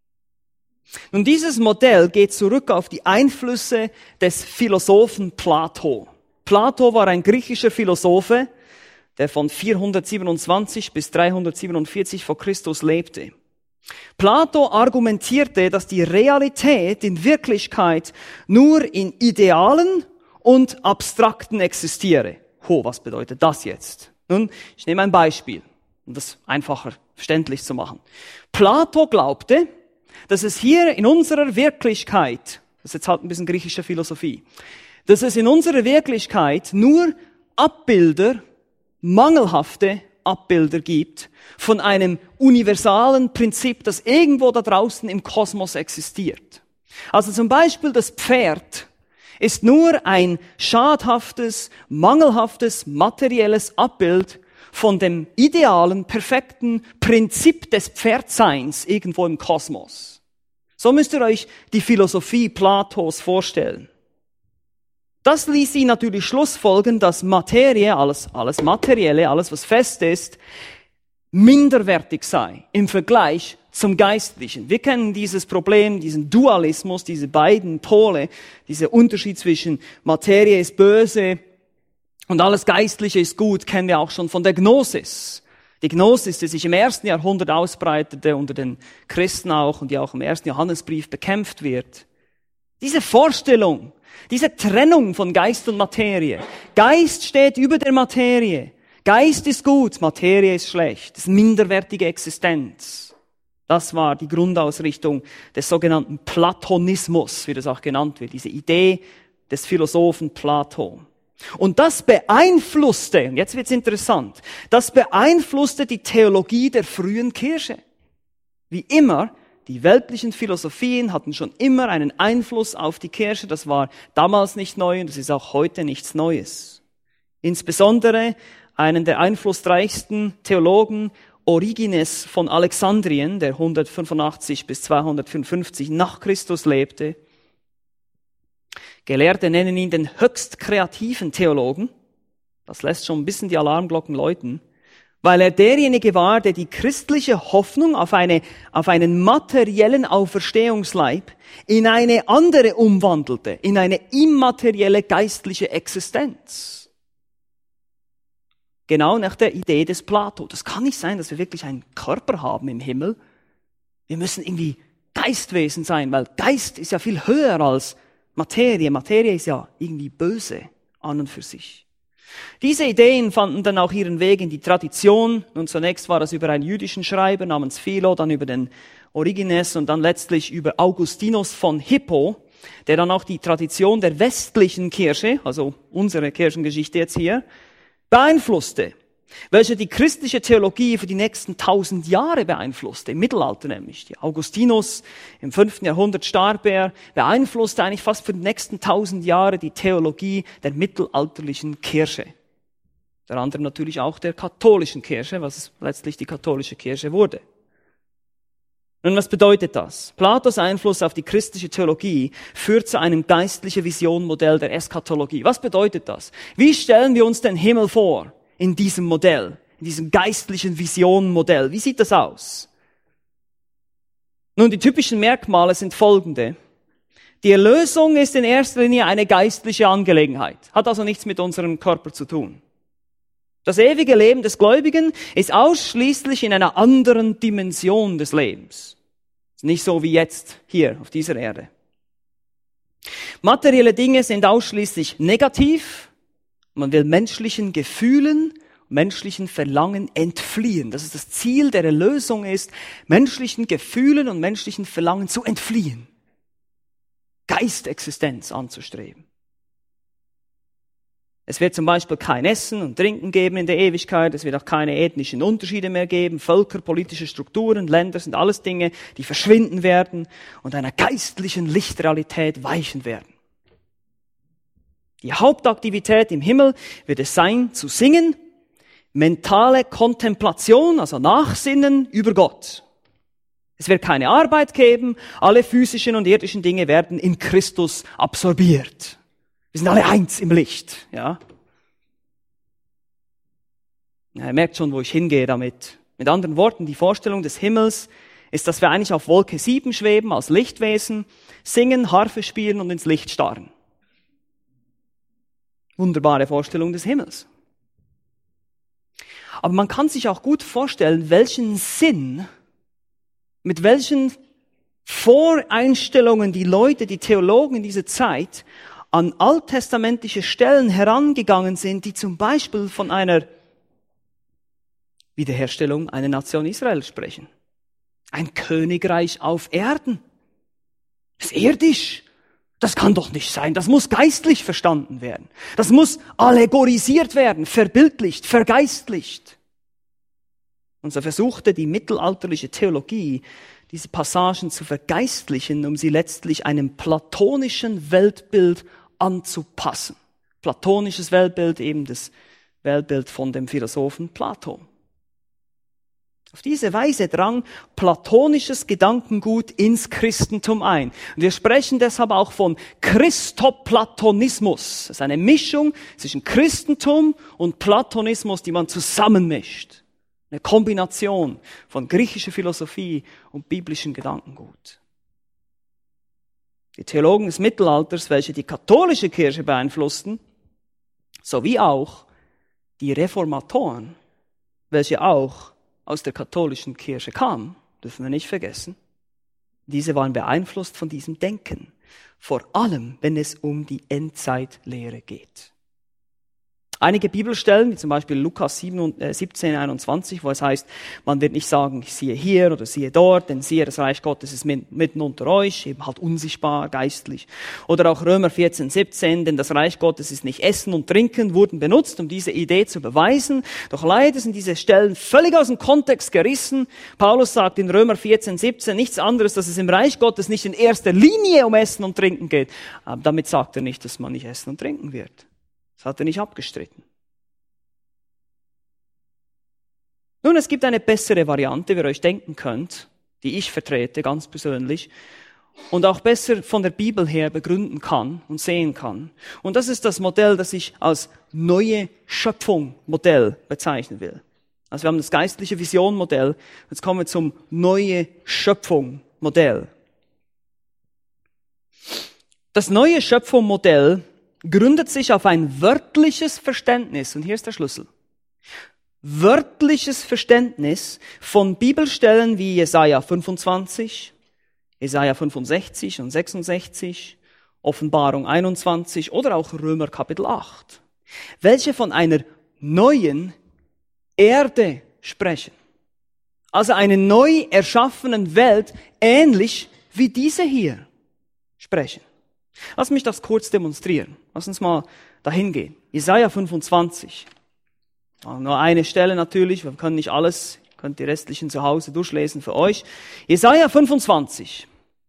Nun, dieses Modell geht zurück auf die Einflüsse des Philosophen Plato. Plato war ein griechischer Philosophe, der von vierhundertsiebenundzwanzig bis dreihundertsiebenundvierzig vor Christus lebte. Plato argumentierte, dass die Realität in Wirklichkeit nur in Idealen und Abstrakten existiere. Ho, was bedeutet das jetzt? Nun, ich nehme ein Beispiel, um das einfacher verständlich zu machen. Plato glaubte, dass es hier in unserer Wirklichkeit, das ist jetzt halt ein bisschen griechische Philosophie, dass es in unserer Wirklichkeit nur Abbilder, mangelhafte Abbilder gibt von einem universalen Prinzip, das irgendwo da draußen im Kosmos existiert. Also zum Beispiel das Pferd ist nur ein schadhaftes, mangelhaftes, materielles Abbild von dem idealen, perfekten Prinzip des Pferdseins irgendwo im Kosmos. So müsst ihr euch die Philosophie Platos vorstellen. Das ließ ihn natürlich schlussfolgern, dass Materie, alles, alles Materielle, alles was fest ist, minderwertig sei im Vergleich zum Geistlichen. Wir kennen dieses Problem, diesen Dualismus, diese beiden Pole, dieser Unterschied zwischen Materie ist böse und alles Geistliche ist gut, kennen wir auch schon von der Gnosis. Die Gnosis, die sich im ersten Jahrhundert ausbreitete, unter den Christen auch, und die auch im ersten Johannesbrief bekämpft wird. Diese Vorstellung, diese Trennung von Geist und Materie. Geist steht über der Materie. Geist ist gut, Materie ist schlecht. Das ist minderwertige Existenz. Das war die Grundausrichtung des sogenannten Platonismus, wie das auch genannt wird. Diese Idee des Philosophen Plato. Und das beeinflusste, und jetzt wird's interessant, das beeinflusste die Theologie der frühen Kirche. Wie immer, die weltlichen Philosophien hatten schon immer einen Einfluss auf die Kirche. Das war damals nicht neu und das ist auch heute nichts Neues. Insbesondere einen der einflussreichsten Theologen, Origenes von Alexandrien, der hundertfünfundachtzig bis zweihundertfünfundfünfzig nach Christus lebte. Gelehrte nennen ihn den höchst kreativen Theologen. Das lässt schon ein bisschen die Alarmglocken läuten, weil er derjenige war, der die christliche Hoffnung auf eine, auf einen materiellen Auferstehungsleib in eine andere umwandelte, in eine immaterielle geistliche Existenz. Genau nach der Idee des Plato. Das kann nicht sein, dass wir wirklich einen Körper haben im Himmel. Wir müssen irgendwie Geistwesen sein, weil Geist ist ja viel höher als Materie. Materie ist ja irgendwie böse an und für sich. Diese Ideen fanden dann auch ihren Weg in die Tradition. Und zunächst war das über einen jüdischen Schreiber namens Philo, dann über den Origenes und dann letztlich über Augustinus von Hippo, der dann auch die Tradition der westlichen Kirche, also unsere Kirchengeschichte jetzt hier, beeinflusste, welche die christliche Theologie für die nächsten tausend Jahre beeinflusste, im Mittelalter nämlich. Die Augustinus, im fünften Jahrhundert starb er, beeinflusste eigentlich fast für die nächsten tausend Jahre die Theologie der mittelalterlichen Kirche. Der andere natürlich auch der katholischen Kirche, was letztlich die katholische Kirche wurde. Nun, was bedeutet das? Platos Einfluss auf die christliche Theologie führt zu einem geistlichen Visionmodell der Eschatologie. Was bedeutet das? Wie stellen wir uns den Himmel vor in diesem Modell, in diesem geistlichen Visionmodell? Wie sieht das aus? Nun, die typischen Merkmale sind folgende. Die Erlösung ist in erster Linie eine geistliche Angelegenheit, hat also nichts mit unserem Körper zu tun. Das ewige Leben des Gläubigen ist ausschließlich in einer anderen Dimension des Lebens. Nicht so wie jetzt hier auf dieser Erde. Materielle Dinge sind ausschließlich negativ. Man will menschlichen Gefühlen, menschlichen Verlangen entfliehen. Das ist das Ziel der Erlösung ist, menschlichen Gefühlen und menschlichen Verlangen zu entfliehen. Geistexistenz anzustreben. Es wird zum Beispiel kein Essen und Trinken geben in der Ewigkeit. Es wird auch keine ethnischen Unterschiede mehr geben. Völker, politische Strukturen, Länder sind alles Dinge, die verschwinden werden und einer geistlichen Lichtrealität weichen werden. Die Hauptaktivität im Himmel wird es sein, zu singen, mentale Kontemplation, also Nachsinnen über Gott. Es wird keine Arbeit geben, alle physischen und irdischen Dinge werden in Christus absorbiert. Wir sind alle eins im Licht, ja. Ja, ihr merkt schon, wo ich hingehe damit. Mit anderen Worten, die Vorstellung des Himmels ist, dass wir eigentlich auf Wolke sieben schweben, als Lichtwesen, singen, Harfe spielen und ins Licht starren. Wunderbare Vorstellung des Himmels. Aber man kann sich auch gut vorstellen, welchen Sinn, mit welchen Voreinstellungen die Leute, die Theologen in dieser Zeit an alttestamentliche Stellen herangegangen sind, die zum Beispiel von einer Wiederherstellung einer Nation Israel sprechen. Ein Königreich auf Erden. Das ist irdisch. Das kann doch nicht sein. Das muss geistlich verstanden werden. Das muss allegorisiert werden, verbildlicht, vergeistlicht. Und so versuchte die mittelalterliche Theologie, diese Passagen zu vergeistlichen, um sie letztlich einem platonischen Weltbild anzupassen. Platonisches Weltbild, eben das Weltbild von dem Philosophen Platon. Auf diese Weise drang platonisches Gedankengut ins Christentum ein. Und wir sprechen deshalb auch von Christoplatonismus. Das ist eine Mischung zwischen Christentum und Platonismus, die man zusammenmischt. Eine Kombination von griechischer Philosophie und biblischem Gedankengut. Die Theologen des Mittelalters, welche die katholische Kirche beeinflussten, sowie auch die Reformatoren, welche auch aus der katholischen Kirche kamen, dürfen wir nicht vergessen. Diese waren beeinflusst von diesem Denken, vor allem wenn es um die Endzeitlehre geht. Einige Bibelstellen, wie zum Beispiel Lukas siebzehn, einundzwanzig, wo es heißt, man wird nicht sagen, ich siehe hier oder siehe dort, denn siehe, das Reich Gottes ist mitten unter euch, eben halt unsichtbar, geistlich. Oder auch Römer vierzehn, siebzehn, denn das Reich Gottes ist nicht Essen und Trinken, wurden benutzt, um diese Idee zu beweisen. Doch leider sind diese Stellen völlig aus dem Kontext gerissen. Paulus sagt in Römer vierzehn, siebzehn nichts anderes, dass es im Reich Gottes nicht in erster Linie um Essen und Trinken geht. Aber damit sagt er nicht, dass man nicht essen und trinken wird. Das hat er nicht abgestritten. Nun, es gibt eine bessere Variante, wie ihr euch denken könnt, die ich vertrete, ganz persönlich, und auch besser von der Bibel her begründen kann und sehen kann. Und das ist das Modell, das ich als neue Schöpfung Modell bezeichnen will. Also wir haben das geistliche Vision Modell, jetzt kommen wir zum neue Schöpfung Modell. Das neue Schöpfung Modell gründet sich auf ein wörtliches Verständnis, und hier ist der Schlüssel. Wörtliches Verständnis von Bibelstellen wie Jesaja fünfundzwanzig, Jesaja fünfundsechzig und sechsundsechzig, Offenbarung einundzwanzig oder auch Römer Kapitel acht, welche von einer neuen Erde sprechen. Also einer neu erschaffenen Welt, ähnlich wie diese hier sprechen. Lass mich das kurz demonstrieren. Lass uns mal dahin gehen. Jesaja fünfundzwanzig. Nur eine Stelle natürlich, wir können nicht alles, ihr könnt die restlichen zu Hause durchlesen für euch. Jesaja fünfundzwanzig.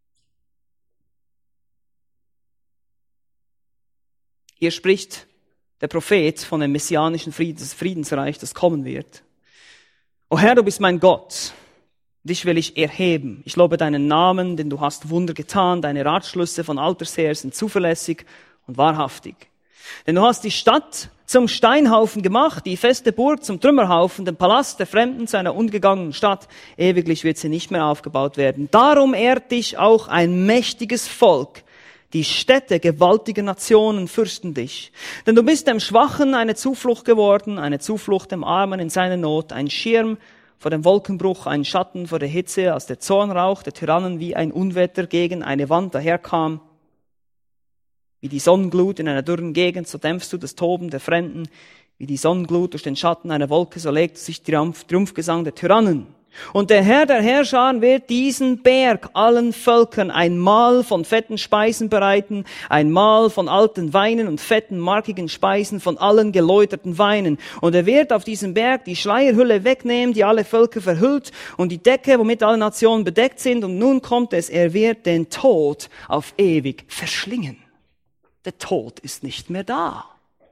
Hier spricht der Prophet von dem messianischen Friedens, Friedensreich, das kommen wird. O Herr, du bist mein Gott. Dich will ich erheben. Ich lobe deinen Namen, denn du hast Wunder getan. Deine Ratschlüsse von alters her sind zuverlässig und wahrhaftig. Denn du hast die Stadt zum Steinhaufen gemacht, die feste Burg zum Trümmerhaufen, den Palast der Fremden zu einer ungegangenen Stadt. Ewiglich wird sie nicht mehr aufgebaut werden. Darum ehrt dich auch ein mächtiges Volk. Die Städte gewaltiger Nationen fürchten dich. Denn du bist dem Schwachen eine Zuflucht geworden, eine Zuflucht dem Armen in seiner Not, ein Schirm vor dem Wolkenbruch, ein Schatten vor der Hitze, als der Zornrauch der Tyrannen wie ein Unwetter gegen eine Wand daherkam. Wie die Sonnenglut in einer dürren Gegend, so dämpfst du das Toben der Fremden. Wie die Sonnenglut durch den Schatten einer Wolke, so legt sich Triumph, Triumphgesang der Tyrannen. Und der Herr der Herrscher wird diesen Berg allen Völkern ein Mahl von fetten Speisen bereiten, ein Mahl von alten Weinen und fetten, markigen Speisen von allen geläuterten Weinen. Und er wird auf diesem Berg die Schleierhülle wegnehmen, die alle Völker verhüllt, und die Decke, womit alle Nationen bedeckt sind. Und nun kommt es, er wird den Tod auf ewig verschlingen. Der Tod ist nicht mehr da.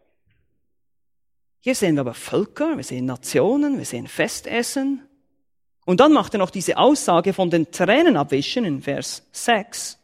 Hier sehen wir aber Völker, wir sehen Nationen, wir sehen Festessen. Und dann macht er noch diese Aussage von den Tränen abwischen in Vers sechs.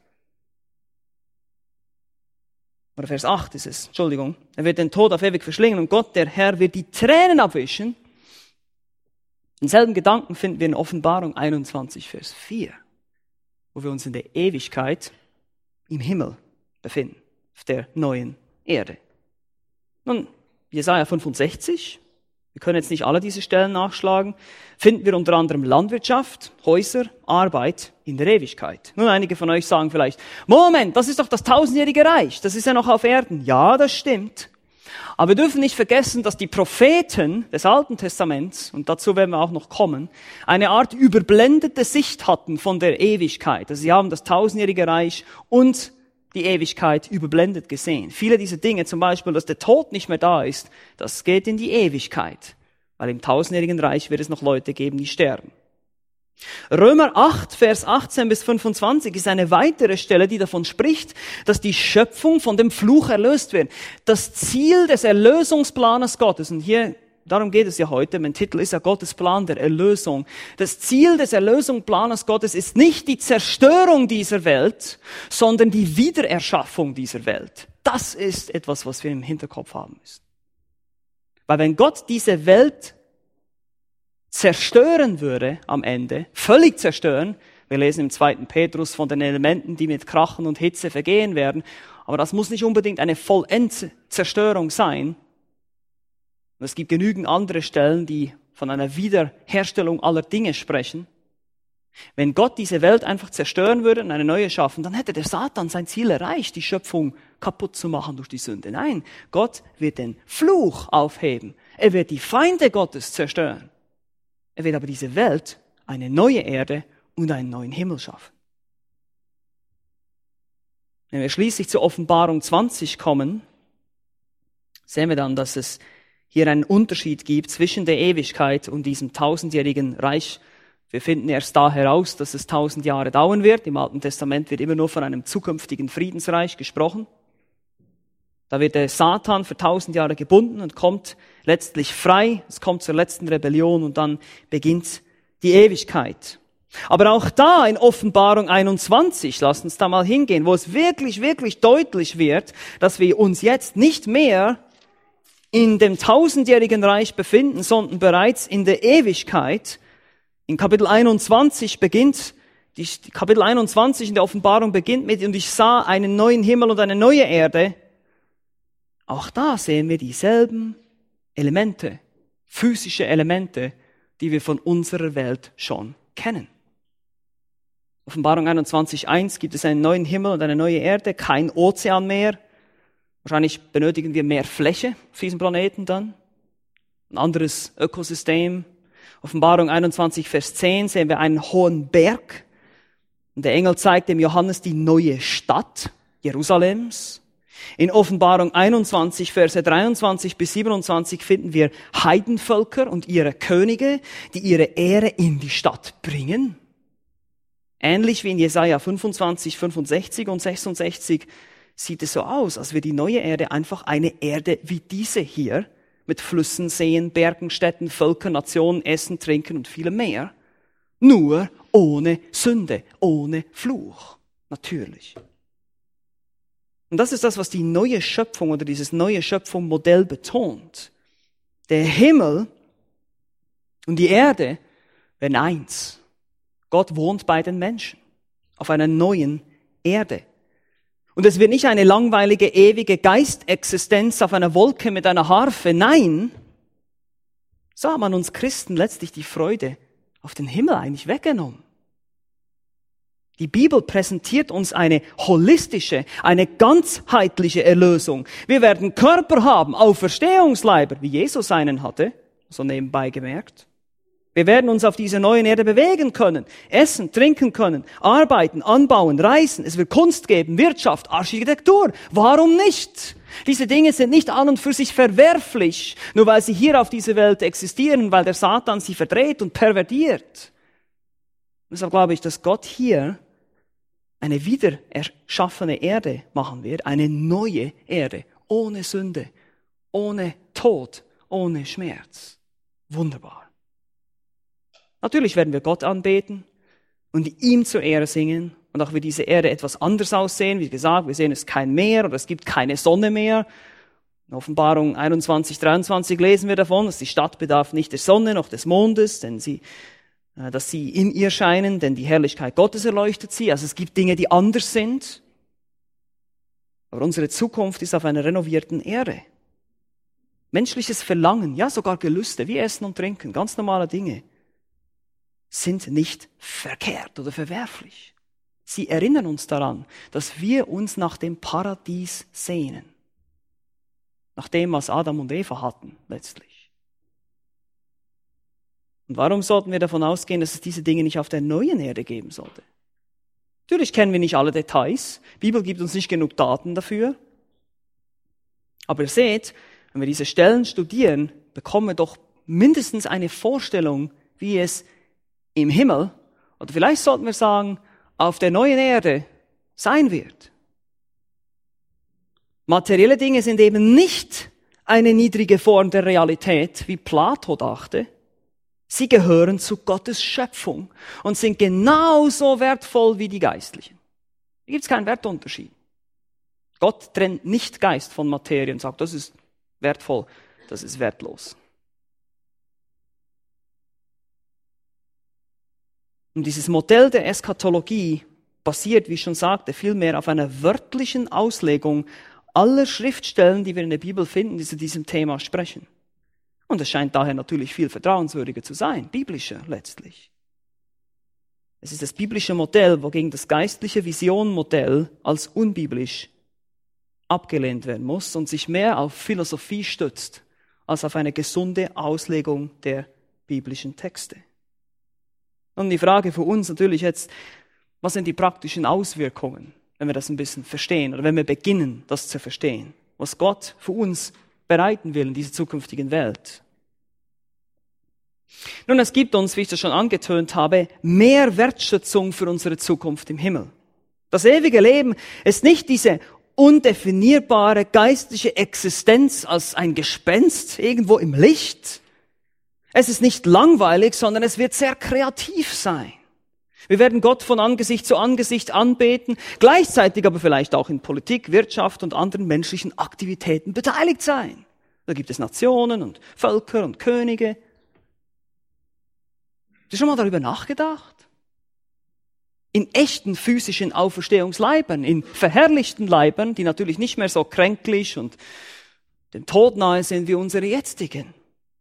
Oder Vers acht ist es, Entschuldigung. Er wird den Tod auf ewig verschlingen und Gott, der Herr, wird die Tränen abwischen. Denselben Gedanken finden wir in Offenbarung einundzwanzig, Vers vier, wo wir uns in der Ewigkeit im Himmel befinden, auf der neuen Erde. Nun, Jesaja fünfundsechzig, wir können jetzt nicht alle diese Stellen nachschlagen, finden wir unter anderem Landwirtschaft, Häuser, Arbeit in der Ewigkeit. Nun, einige von euch sagen vielleicht, Moment, das ist doch das tausendjährige Reich, das ist ja noch auf Erden. Ja, das stimmt. Aber wir dürfen nicht vergessen, dass die Propheten des Alten Testaments, und dazu werden wir auch noch kommen, eine Art überblendete Sicht hatten von der Ewigkeit. Also sie haben das tausendjährige Reich und die Ewigkeit überblendet gesehen. Viele dieser Dinge, zum Beispiel, dass der Tod nicht mehr da ist, das geht in die Ewigkeit. Weil im tausendjährigen Reich wird es noch Leute geben, die sterben. Römer acht, Vers achtzehn bis fünfundzwanzig ist eine weitere Stelle, die davon spricht, dass die Schöpfung von dem Fluch erlöst wird. Das Ziel des Erlösungsplanes Gottes, und hier, darum geht es ja heute, mein Titel ist ja Gottes Plan der Erlösung. Das Ziel des Erlösungsplanes Gottes ist nicht die Zerstörung dieser Welt, sondern die Wiedererschaffung dieser Welt. Das ist etwas, was wir im Hinterkopf haben müssen. Weil wenn Gott diese Welt zerstören würde am Ende, völlig zerstören, wir lesen im zweiten Petrus von den Elementen, die mit Krachen und Hitze vergehen werden, aber das muss nicht unbedingt eine Vollendzerstörung sein. Und es gibt genügend andere Stellen, die von einer Wiederherstellung aller Dinge sprechen. Wenn Gott diese Welt einfach zerstören würde und eine neue schaffen, dann hätte der Satan sein Ziel erreicht, die Schöpfung kaputt zu machen durch die Sünde. Nein, Gott wird den Fluch aufheben. Er wird die Feinde Gottes zerstören. Er wird aber diese Welt, eine neue Erde und einen neuen Himmel schaffen. Wenn wir schließlich zur Offenbarung zwanzig kommen, sehen wir dann, dass es hier einen Unterschied gibt zwischen der Ewigkeit und diesem tausendjährigen Reich. Wir finden erst da heraus, dass es tausend Jahre dauern wird. Im Alten Testament wird immer nur von einem zukünftigen Friedensreich gesprochen. Da wird der Satan für tausend Jahre gebunden und kommt letztlich frei. Es kommt zur letzten Rebellion und dann beginnt die Ewigkeit. Aber auch da in Offenbarung einundzwanzig, lasst uns da mal hingehen, wo es wirklich, wirklich deutlich wird, dass wir uns jetzt nicht mehr in dem tausendjährigen Reich befinden, sondern bereits in der Ewigkeit. In Kapitel einundzwanzig beginnt, die Kapitel einundzwanzig in der Offenbarung beginnt mit, und ich sah einen neuen Himmel und eine neue Erde. Auch da sehen wir dieselben Elemente, physische Elemente, die wir von unserer Welt schon kennen. Offenbarung einundzwanzig eins gibt es einen neuen Himmel und eine neue Erde, kein Ozean mehr. Wahrscheinlich benötigen wir mehr Fläche auf diesem Planeten dann, ein anderes Ökosystem. Offenbarung einundzwanzig, Vers zehn sehen wir einen hohen Berg. Und der Engel zeigt dem Johannes die neue Stadt Jerusalems. In Offenbarung einundzwanzig, Verse dreiundzwanzig bis siebenundzwanzig finden wir Heidenvölker und ihre Könige, die ihre Ehre in die Stadt bringen. Ähnlich wie in Jesaja fünfundzwanzig, fünfundsechzig und sechsundsechzig sieht es so aus, als wäre die neue Erde einfach eine Erde wie diese hier, mit Flüssen, Seen, Bergen, Städten, Völkern, Nationen, Essen, Trinken und vielem mehr. Nur ohne Sünde, ohne Fluch. Natürlich. Und das ist das, was die neue Schöpfung oder dieses neue Schöpfungsmodell betont. Der Himmel und die Erde werden eins. Gott wohnt bei den Menschen auf einer neuen Erde. Und es wird nicht eine langweilige, ewige Geistexistenz auf einer Wolke mit einer Harfe. Nein, so hat man uns Christen letztlich die Freude auf den Himmel eigentlich weggenommen. Die Bibel präsentiert uns eine holistische, eine ganzheitliche Erlösung. Wir werden Körper haben, Auferstehungsleiber, wie Jesus einen hatte, so nebenbei gemerkt. Wir werden uns auf dieser neuen Erde bewegen können, essen, trinken können, arbeiten, anbauen, reisen. Es wird Kunst geben, Wirtschaft, Architektur. Warum nicht? Diese Dinge sind nicht an und für sich verwerflich, nur weil sie hier auf dieser Welt existieren, weil der Satan sie verdreht und pervertiert. Deshalb glaube ich, dass Gott hier eine wieder erschaffene Erde machen wird, eine neue Erde, ohne Sünde, ohne Tod, ohne Schmerz. Wunderbar. Natürlich werden wir Gott anbeten und ihm zur Ehre singen. Und auch wird diese Erde etwas anders aussehen. Wie gesagt, wir sehen, es ist kein Meer oder es gibt keine Sonne mehr. In Offenbarung einundzwanzig, dreiundzwanzig lesen wir davon, dass die Stadt bedarf nicht der Sonne noch des Mondes, denn sie, äh, dass sie in ihr scheinen, denn die Herrlichkeit Gottes erleuchtet sie. Also es gibt Dinge, die anders sind. Aber unsere Zukunft ist auf einer renovierten Erde. Menschliches Verlangen, ja sogar Gelüste, wie Essen und Trinken, ganz normale Dinge, sind nicht verkehrt oder verwerflich. Sie erinnern uns daran, dass wir uns nach dem Paradies sehnen. Nach dem, was Adam und Eva hatten, letztlich. Und warum sollten wir davon ausgehen, dass es diese Dinge nicht auf der neuen Erde geben sollte? Natürlich kennen wir nicht alle Details. Die Bibel gibt uns nicht genug Daten dafür. Aber ihr seht, wenn wir diese Stellen studieren, bekommen wir doch mindestens eine Vorstellung, wie es im Himmel, oder vielleicht sollten wir sagen, auf der neuen Erde sein wird. Materielle Dinge sind eben nicht eine niedrige Form der Realität, wie Plato dachte. Sie gehören zu Gottes Schöpfung und sind genauso wertvoll wie die geistlichen. Hier gibt es keinen Wertunterschied. Gott trennt nicht Geist von Materie und sagt, das ist wertvoll, das ist wertlos. Und dieses Modell der Eschatologie basiert, wie ich schon sagte, vielmehr auf einer wörtlichen Auslegung aller Schriftstellen, die wir in der Bibel finden, die zu diesem Thema sprechen. Und es scheint daher natürlich viel vertrauenswürdiger zu sein, biblischer letztlich. Es ist das biblische Modell, wogegen das geistliche Visionmodell als unbiblisch abgelehnt werden muss und sich mehr auf Philosophie stützt, als auf eine gesunde Auslegung der biblischen Texte. Und die Frage für uns natürlich jetzt, was sind die praktischen Auswirkungen, wenn wir das ein bisschen verstehen oder wenn wir beginnen, das zu verstehen, was Gott für uns bereiten will in dieser zukünftigen Welt. Nun, es gibt uns, wie ich das schon angetönt habe, mehr Wertschätzung für unsere Zukunft im Himmel. Das ewige Leben ist nicht diese undefinierbare geistliche Existenz als ein Gespenst irgendwo im Licht. Es ist nicht langweilig, sondern es wird sehr kreativ sein. Wir werden Gott von Angesicht zu Angesicht anbeten, gleichzeitig aber vielleicht auch in Politik, Wirtschaft und anderen menschlichen Aktivitäten beteiligt sein. Da gibt es Nationen und Völker und Könige. Habt ihr schon mal darüber nachgedacht? In echten physischen Auferstehungsleibern, in verherrlichten Leibern, die natürlich nicht mehr so kränklich und dem Tod nahe sind wie unsere jetzigen.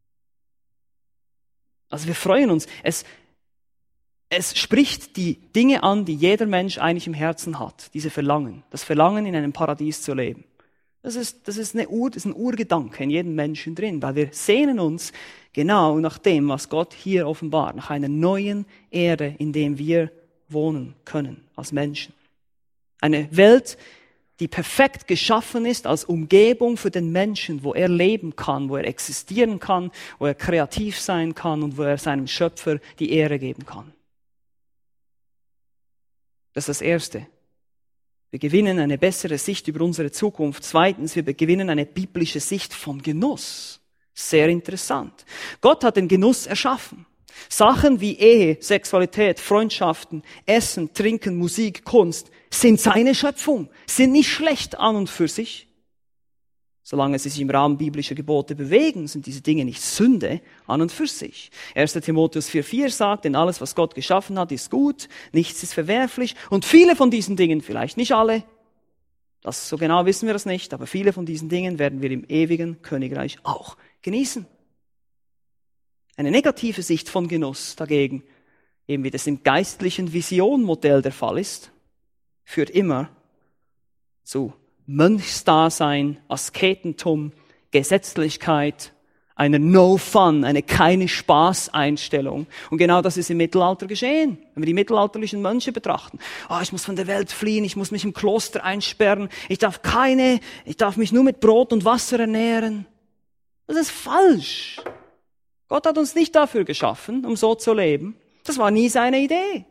Also wir freuen uns. Es, es spricht die Dinge an, die jeder Mensch eigentlich im Herzen hat. Diese Verlangen. Das Verlangen, in einem Paradies zu leben. Das ist, das ist, eine Ur, das ist ein Urgedanke in jedem Menschen drin, weil wir sehnen uns genau nach dem, was Gott hier offenbart, nach einer neuen Erde, in der wir wohnen können als Menschen. Eine Welt, die perfekt geschaffen ist als Umgebung für den Menschen, wo er leben kann, wo er existieren kann, wo er kreativ sein kann und wo er seinem Schöpfer die Ehre geben kann. Das ist das Erste. Wir gewinnen eine bessere Sicht über unsere Zukunft. Zweitens, wir gewinnen eine biblische Sicht von Genuss. Sehr interessant. Gott hat den Genuss erschaffen. Sachen wie Ehe, Sexualität, Freundschaften, Essen, Trinken, Musik, Kunst sind seine Schöpfung, sind nicht schlecht an und für sich. Solange sie sich im Rahmen biblischer Gebote bewegen, sind diese Dinge nicht Sünde an und für sich. erster Timotheus vier vier sagt, denn alles, was Gott geschaffen hat, ist gut, nichts ist verwerflich. Und viele von diesen Dingen, vielleicht nicht alle, das so genau wissen wir das nicht, aber viele von diesen Dingen werden wir im ewigen Königreich auch genießen. Eine negative Sicht von Genuss dagegen, eben wie das im geistlichen Visionmodell der Fall ist, führt immer zu Mönchsdasein, Asketentum, Gesetzlichkeit, einer No-Fun, eine keine-Spaß-Einstellung. Und genau das ist im Mittelalter geschehen. Wenn wir die mittelalterlichen Mönche betrachten. Ah, oh, ich muss von der Welt fliehen, ich muss mich im Kloster einsperren, ich darf keine, ich darf mich nur mit Brot und Wasser ernähren. Das ist falsch. Gott hat uns nicht dafür geschaffen, um so zu leben. Das war nie seine Idee.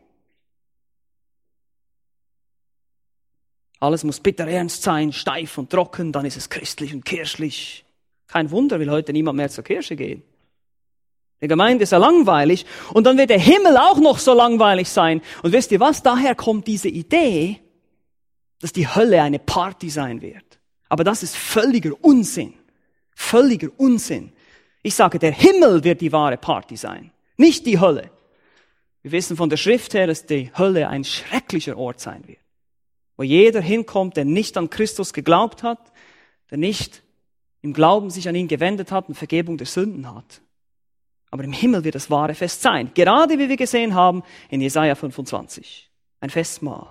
Alles muss bitter ernst sein, steif und trocken, dann ist es christlich und kirchlich. Kein Wunder, will heute niemand mehr zur Kirche gehen. Die Gemeinde ist ja langweilig und dann wird der Himmel auch noch so langweilig sein. Und wisst ihr was? Daher kommt diese Idee, dass die Hölle eine Party sein wird. Aber das ist völliger Unsinn. Völliger Unsinn. Ich sage, der Himmel wird die wahre Party sein, nicht die Hölle. Wir wissen von der Schrift her, dass die Hölle ein schrecklicher Ort sein wird, wo jeder hinkommt, der nicht an Christus geglaubt hat, der nicht im Glauben sich an ihn gewendet hat und Vergebung der Sünden hat. Aber im Himmel wird das wahre Fest sein. Gerade wie wir gesehen haben in Jesaja fünfundzwanzig. Ein Festmahl.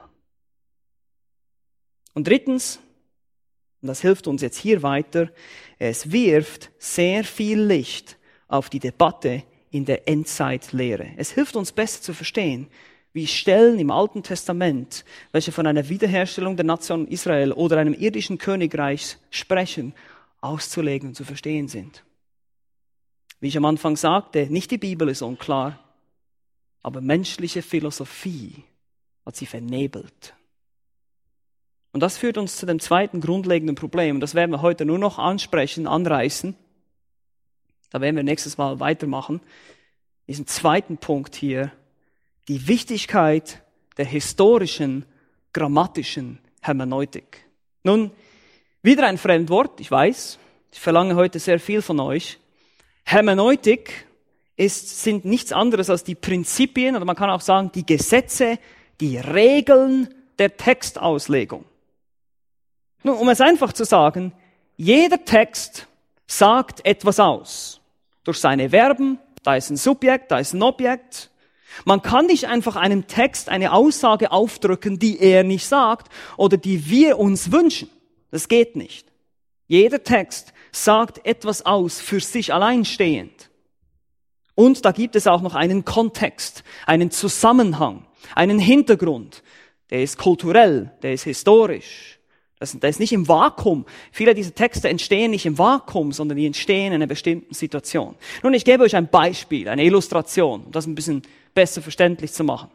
Und drittens, und das hilft uns jetzt hier weiter, es wirft sehr viel Licht auf die Debatte in der Endzeitlehre. Es hilft uns besser zu verstehen, wie Stellen im Alten Testament, welche von einer Wiederherstellung der Nation Israel oder einem irdischen Königreich sprechen, auszulegen und zu verstehen sind. Wie ich am Anfang sagte, nicht die Bibel ist unklar, aber menschliche Philosophie hat sie vernebelt. Und das führt uns zu dem zweiten grundlegenden Problem. Und das werden wir heute nur noch ansprechen, anreißen. Da werden wir nächstes Mal weitermachen. Diesen zweiten Punkt hier, die Wichtigkeit der historischen, grammatischen Hermeneutik. Nun, wieder ein Fremdwort, ich weiß. Ich verlange heute sehr viel von euch. Hermeneutik ist, sind nichts anderes als die Prinzipien, oder man kann auch sagen, die Gesetze, die Regeln der Textauslegung. Nun, um es einfach zu sagen, jeder Text sagt etwas aus. Durch seine Verben, da ist ein Subjekt, da ist ein Objekt. Man kann nicht einfach einem Text eine Aussage aufdrücken, die er nicht sagt oder die wir uns wünschen. Das geht nicht. Jeder Text sagt etwas aus für sich alleinstehend. Und da gibt es auch noch einen Kontext, einen Zusammenhang, einen Hintergrund. Der ist kulturell, der ist historisch. Das, der ist nicht im Vakuum. Viele dieser Texte entstehen nicht im Vakuum, sondern die entstehen in einer bestimmten Situation. Nun, ich gebe euch ein Beispiel, eine Illustration, um das ein bisschen besser verständlich zu machen.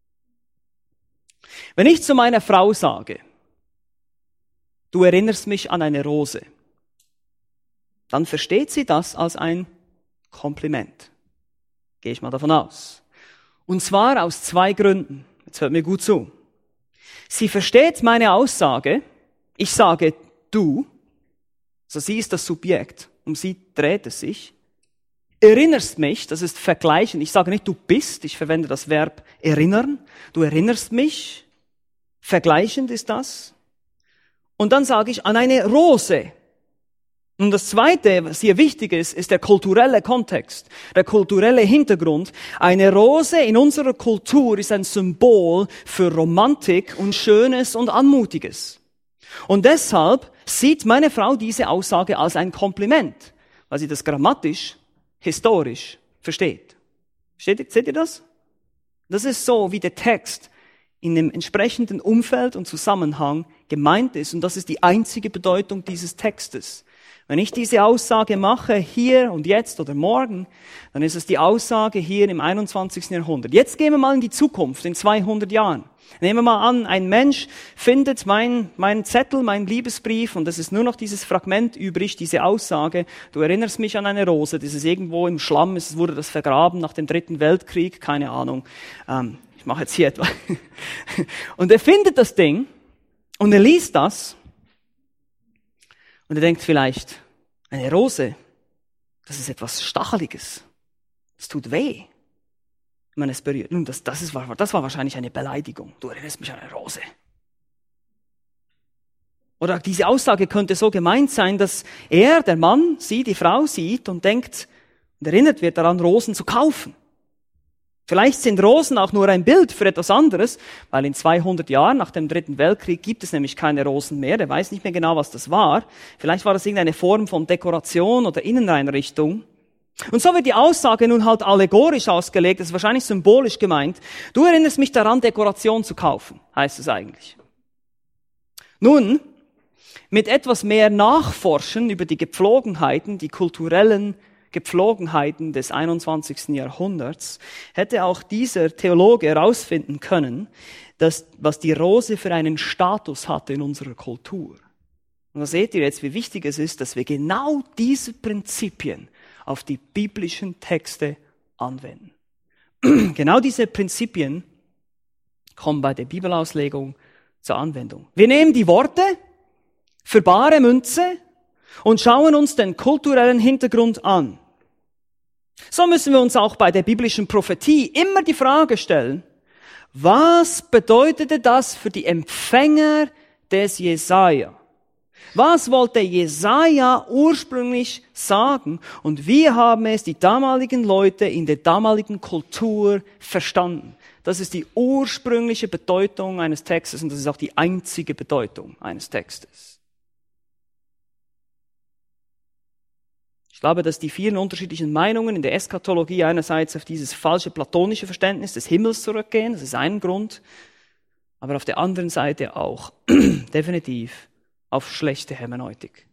Wenn ich zu meiner Frau sage, du erinnerst mich an eine Rose, dann versteht sie das als ein Kompliment. Gehe ich mal davon aus. Und zwar aus zwei Gründen. Jetzt hört mir gut zu. Sie versteht meine Aussage, ich sage du, also sie ist das Subjekt, um sie dreht es sich. Erinnerst mich, das ist vergleichen. Ich sage nicht du bist, ich verwende das Verb erinnern. Du erinnerst mich, vergleichend ist das. Und dann sage ich an eine Rose. Und das Zweite, was hier wichtig ist, ist der kulturelle Kontext, der kulturelle Hintergrund. Eine Rose in unserer Kultur ist ein Symbol für Romantik und Schönes und Anmutiges. Und deshalb sieht meine Frau diese Aussage als ein Kompliment, weil sie das grammatisch, historisch versteht. Versteht, seht ihr das? Das ist so, wie der Text in dem entsprechenden Umfeld und Zusammenhang gemeint ist. Und das ist die einzige Bedeutung dieses Textes. Wenn ich diese Aussage mache, hier und jetzt oder morgen, dann ist es die Aussage hier im einundzwanzigsten Jahrhundert. Jetzt gehen wir mal in die Zukunft, in zweihundert Jahren. Nehmen wir mal an, ein Mensch findet meinen mein Zettel, meinen Liebesbrief und es ist nur noch dieses Fragment übrig, diese Aussage, du erinnerst mich an eine Rose, das ist irgendwo im Schlamm, es wurde das vergraben nach dem Dritten Weltkrieg, keine Ahnung. Ähm, ich mache jetzt hier etwa. Und er findet das Ding und er liest das und er denkt vielleicht, eine Rose, das ist etwas Stacheliges, das tut weh. Wenn man es berührt. Nun, das, das, ist, das war wahrscheinlich eine Beleidigung. Du erinnerst mich an eine Rose. Oder diese Aussage könnte so gemeint sein, dass er, der Mann, sie, die Frau sieht und denkt und erinnert wird daran, Rosen zu kaufen. Vielleicht sind Rosen auch nur ein Bild für etwas anderes, weil in zweihundert Jahren nach dem Dritten Weltkrieg gibt es nämlich keine Rosen mehr. Der weiß nicht mehr genau, was das war. Vielleicht war das irgendeine Form von Dekoration oder Inneneinrichtung. Und so wird die Aussage nun halt allegorisch ausgelegt, das ist wahrscheinlich symbolisch gemeint. Du erinnerst mich daran, Dekoration zu kaufen, heißt es eigentlich. Nun, mit etwas mehr Nachforschen über die Gepflogenheiten, die kulturellen Gepflogenheiten des einundzwanzigsten Jahrhunderts, hätte auch dieser Theologe herausfinden können, dass, was die Rose für einen Status hatte in unserer Kultur. Und da seht ihr jetzt, wie wichtig es ist, dass wir genau diese Prinzipien auf die biblischen Texte anwenden. Genau diese Prinzipien kommen bei der Bibelauslegung zur Anwendung. Wir nehmen die Worte für bare Münze und schauen uns den kulturellen Hintergrund an. So müssen wir uns auch bei der biblischen Prophetie immer die Frage stellen, was bedeutete das für die Empfänger des Jesaja? Was wollte Jesaja ursprünglich sagen? Und wie haben es die damaligen Leute in der damaligen Kultur verstanden? Das ist die ursprüngliche Bedeutung eines Textes und das ist auch die einzige Bedeutung eines Textes. Ich glaube, dass die vielen unterschiedlichen Meinungen in der Eschatologie einerseits auf dieses falsche platonische Verständnis des Himmels zurückgehen, das ist ein Grund, aber auf der anderen Seite auch definitiv auf schlechte Hermeneutik.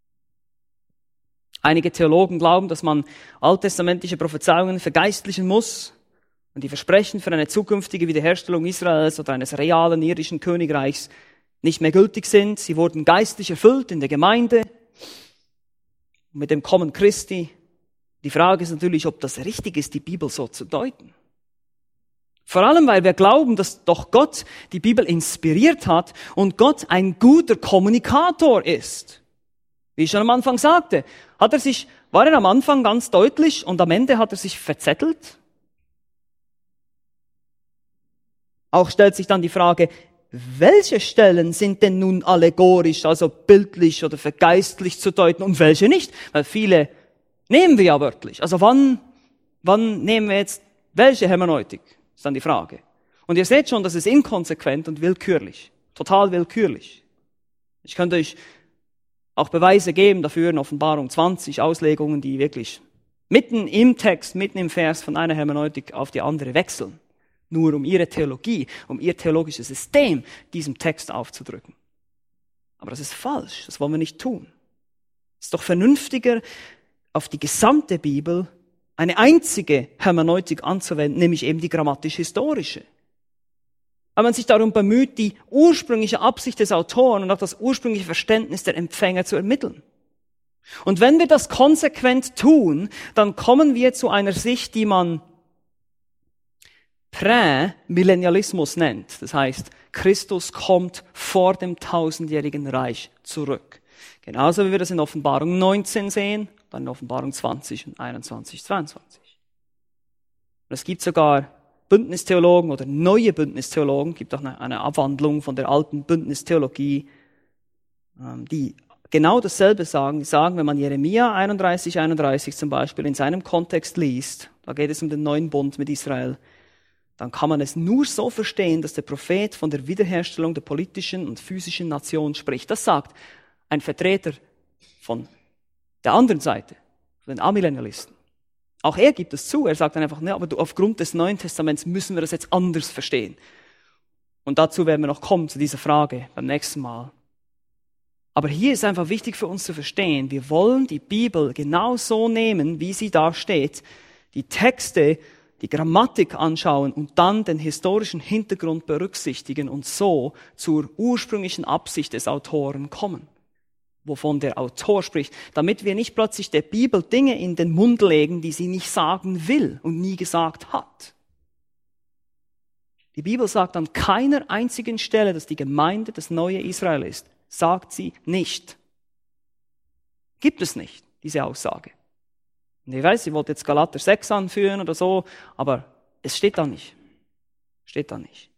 Einige Theologen glauben, dass man alttestamentliche Prophezeiungen vergeistlichen muss und die Versprechen für eine zukünftige Wiederherstellung Israels oder eines realen irdischen Königreichs nicht mehr gültig sind. Sie wurden geistlich erfüllt in der Gemeinde und mit dem Kommen Christi. Die Frage ist natürlich, ob das richtig ist, die Bibel so zu deuten. Vor allem, weil wir glauben, dass doch Gott die Bibel inspiriert hat und Gott ein guter Kommunikator ist. Wie ich schon am Anfang sagte, hat er sich, war er am Anfang ganz deutlich und am Ende hat er sich verzettelt? Auch stellt sich dann die Frage, welche Stellen sind denn nun allegorisch, also bildlich oder vergeistlich zu deuten und welche nicht? Weil viele nehmen wir ja wörtlich. Also wann, wann nehmen wir jetzt welche Hermeneutik? Ist dann die Frage. Und ihr seht schon, das ist inkonsequent und willkürlich. Total willkürlich. Ich könnte euch auch Beweise geben dafür in Offenbarung zwanzig, Auslegungen, die wirklich mitten im Text, mitten im Vers von einer Hermeneutik auf die andere wechseln. Nur um ihre Theologie, um ihr theologisches System diesem Text aufzudrücken. Aber das ist falsch, das wollen wir nicht tun. Es ist doch vernünftiger, auf die gesamte Bibel eine einzige Hermeneutik anzuwenden, nämlich eben die grammatisch-historische. Weil man sich darum bemüht, die ursprüngliche Absicht des Autoren und auch das ursprüngliche Verständnis der Empfänger zu ermitteln. Und wenn wir das konsequent tun, dann kommen wir zu einer Sicht, die man Prämillennialismus nennt. Das heißt, Christus kommt vor dem tausendjährigen Reich zurück. Genauso wie wir das in Offenbarung neunzehn sehen, dann in Offenbarung zwanzig und einundzwanzig, zweiundzwanzig. Und es gibt sogar Bündnistheologen oder neue Bündnistheologen, gibt auch eine, eine Abwandlung von der alten Bündnistheologie, die genau dasselbe sagen. Die sagen, wenn man Jeremia einunddreißig, einunddreißig zum Beispiel in seinem Kontext liest, da geht es um den neuen Bund mit Israel, dann kann man es nur so verstehen, dass der Prophet von der Wiederherstellung der politischen und physischen Nation spricht. Das sagt ein Vertreter von der anderen Seite, von den Amillennialisten. Auch er gibt es zu. Er sagt dann einfach, ne, aber du, aufgrund des Neuen Testaments müssen wir das jetzt anders verstehen. Und dazu werden wir noch kommen, zu dieser Frage beim nächsten Mal. Aber hier ist einfach wichtig für uns zu verstehen, wir wollen die Bibel genau so nehmen, wie sie da steht, die Texte, die Grammatik anschauen und dann den historischen Hintergrund berücksichtigen und so zur ursprünglichen Absicht des Autoren kommen, wovon der Autor spricht, damit wir nicht plötzlich der Bibel Dinge in den Mund legen, die sie nicht sagen will und nie gesagt hat. Die Bibel sagt an keiner einzigen Stelle, dass die Gemeinde das neue Israel ist. Sagt sie nicht. Gibt es nicht, diese Aussage. Und ich weiß, sie wollte jetzt Galater sechs anführen oder so, aber es steht da nicht. Steht da nicht.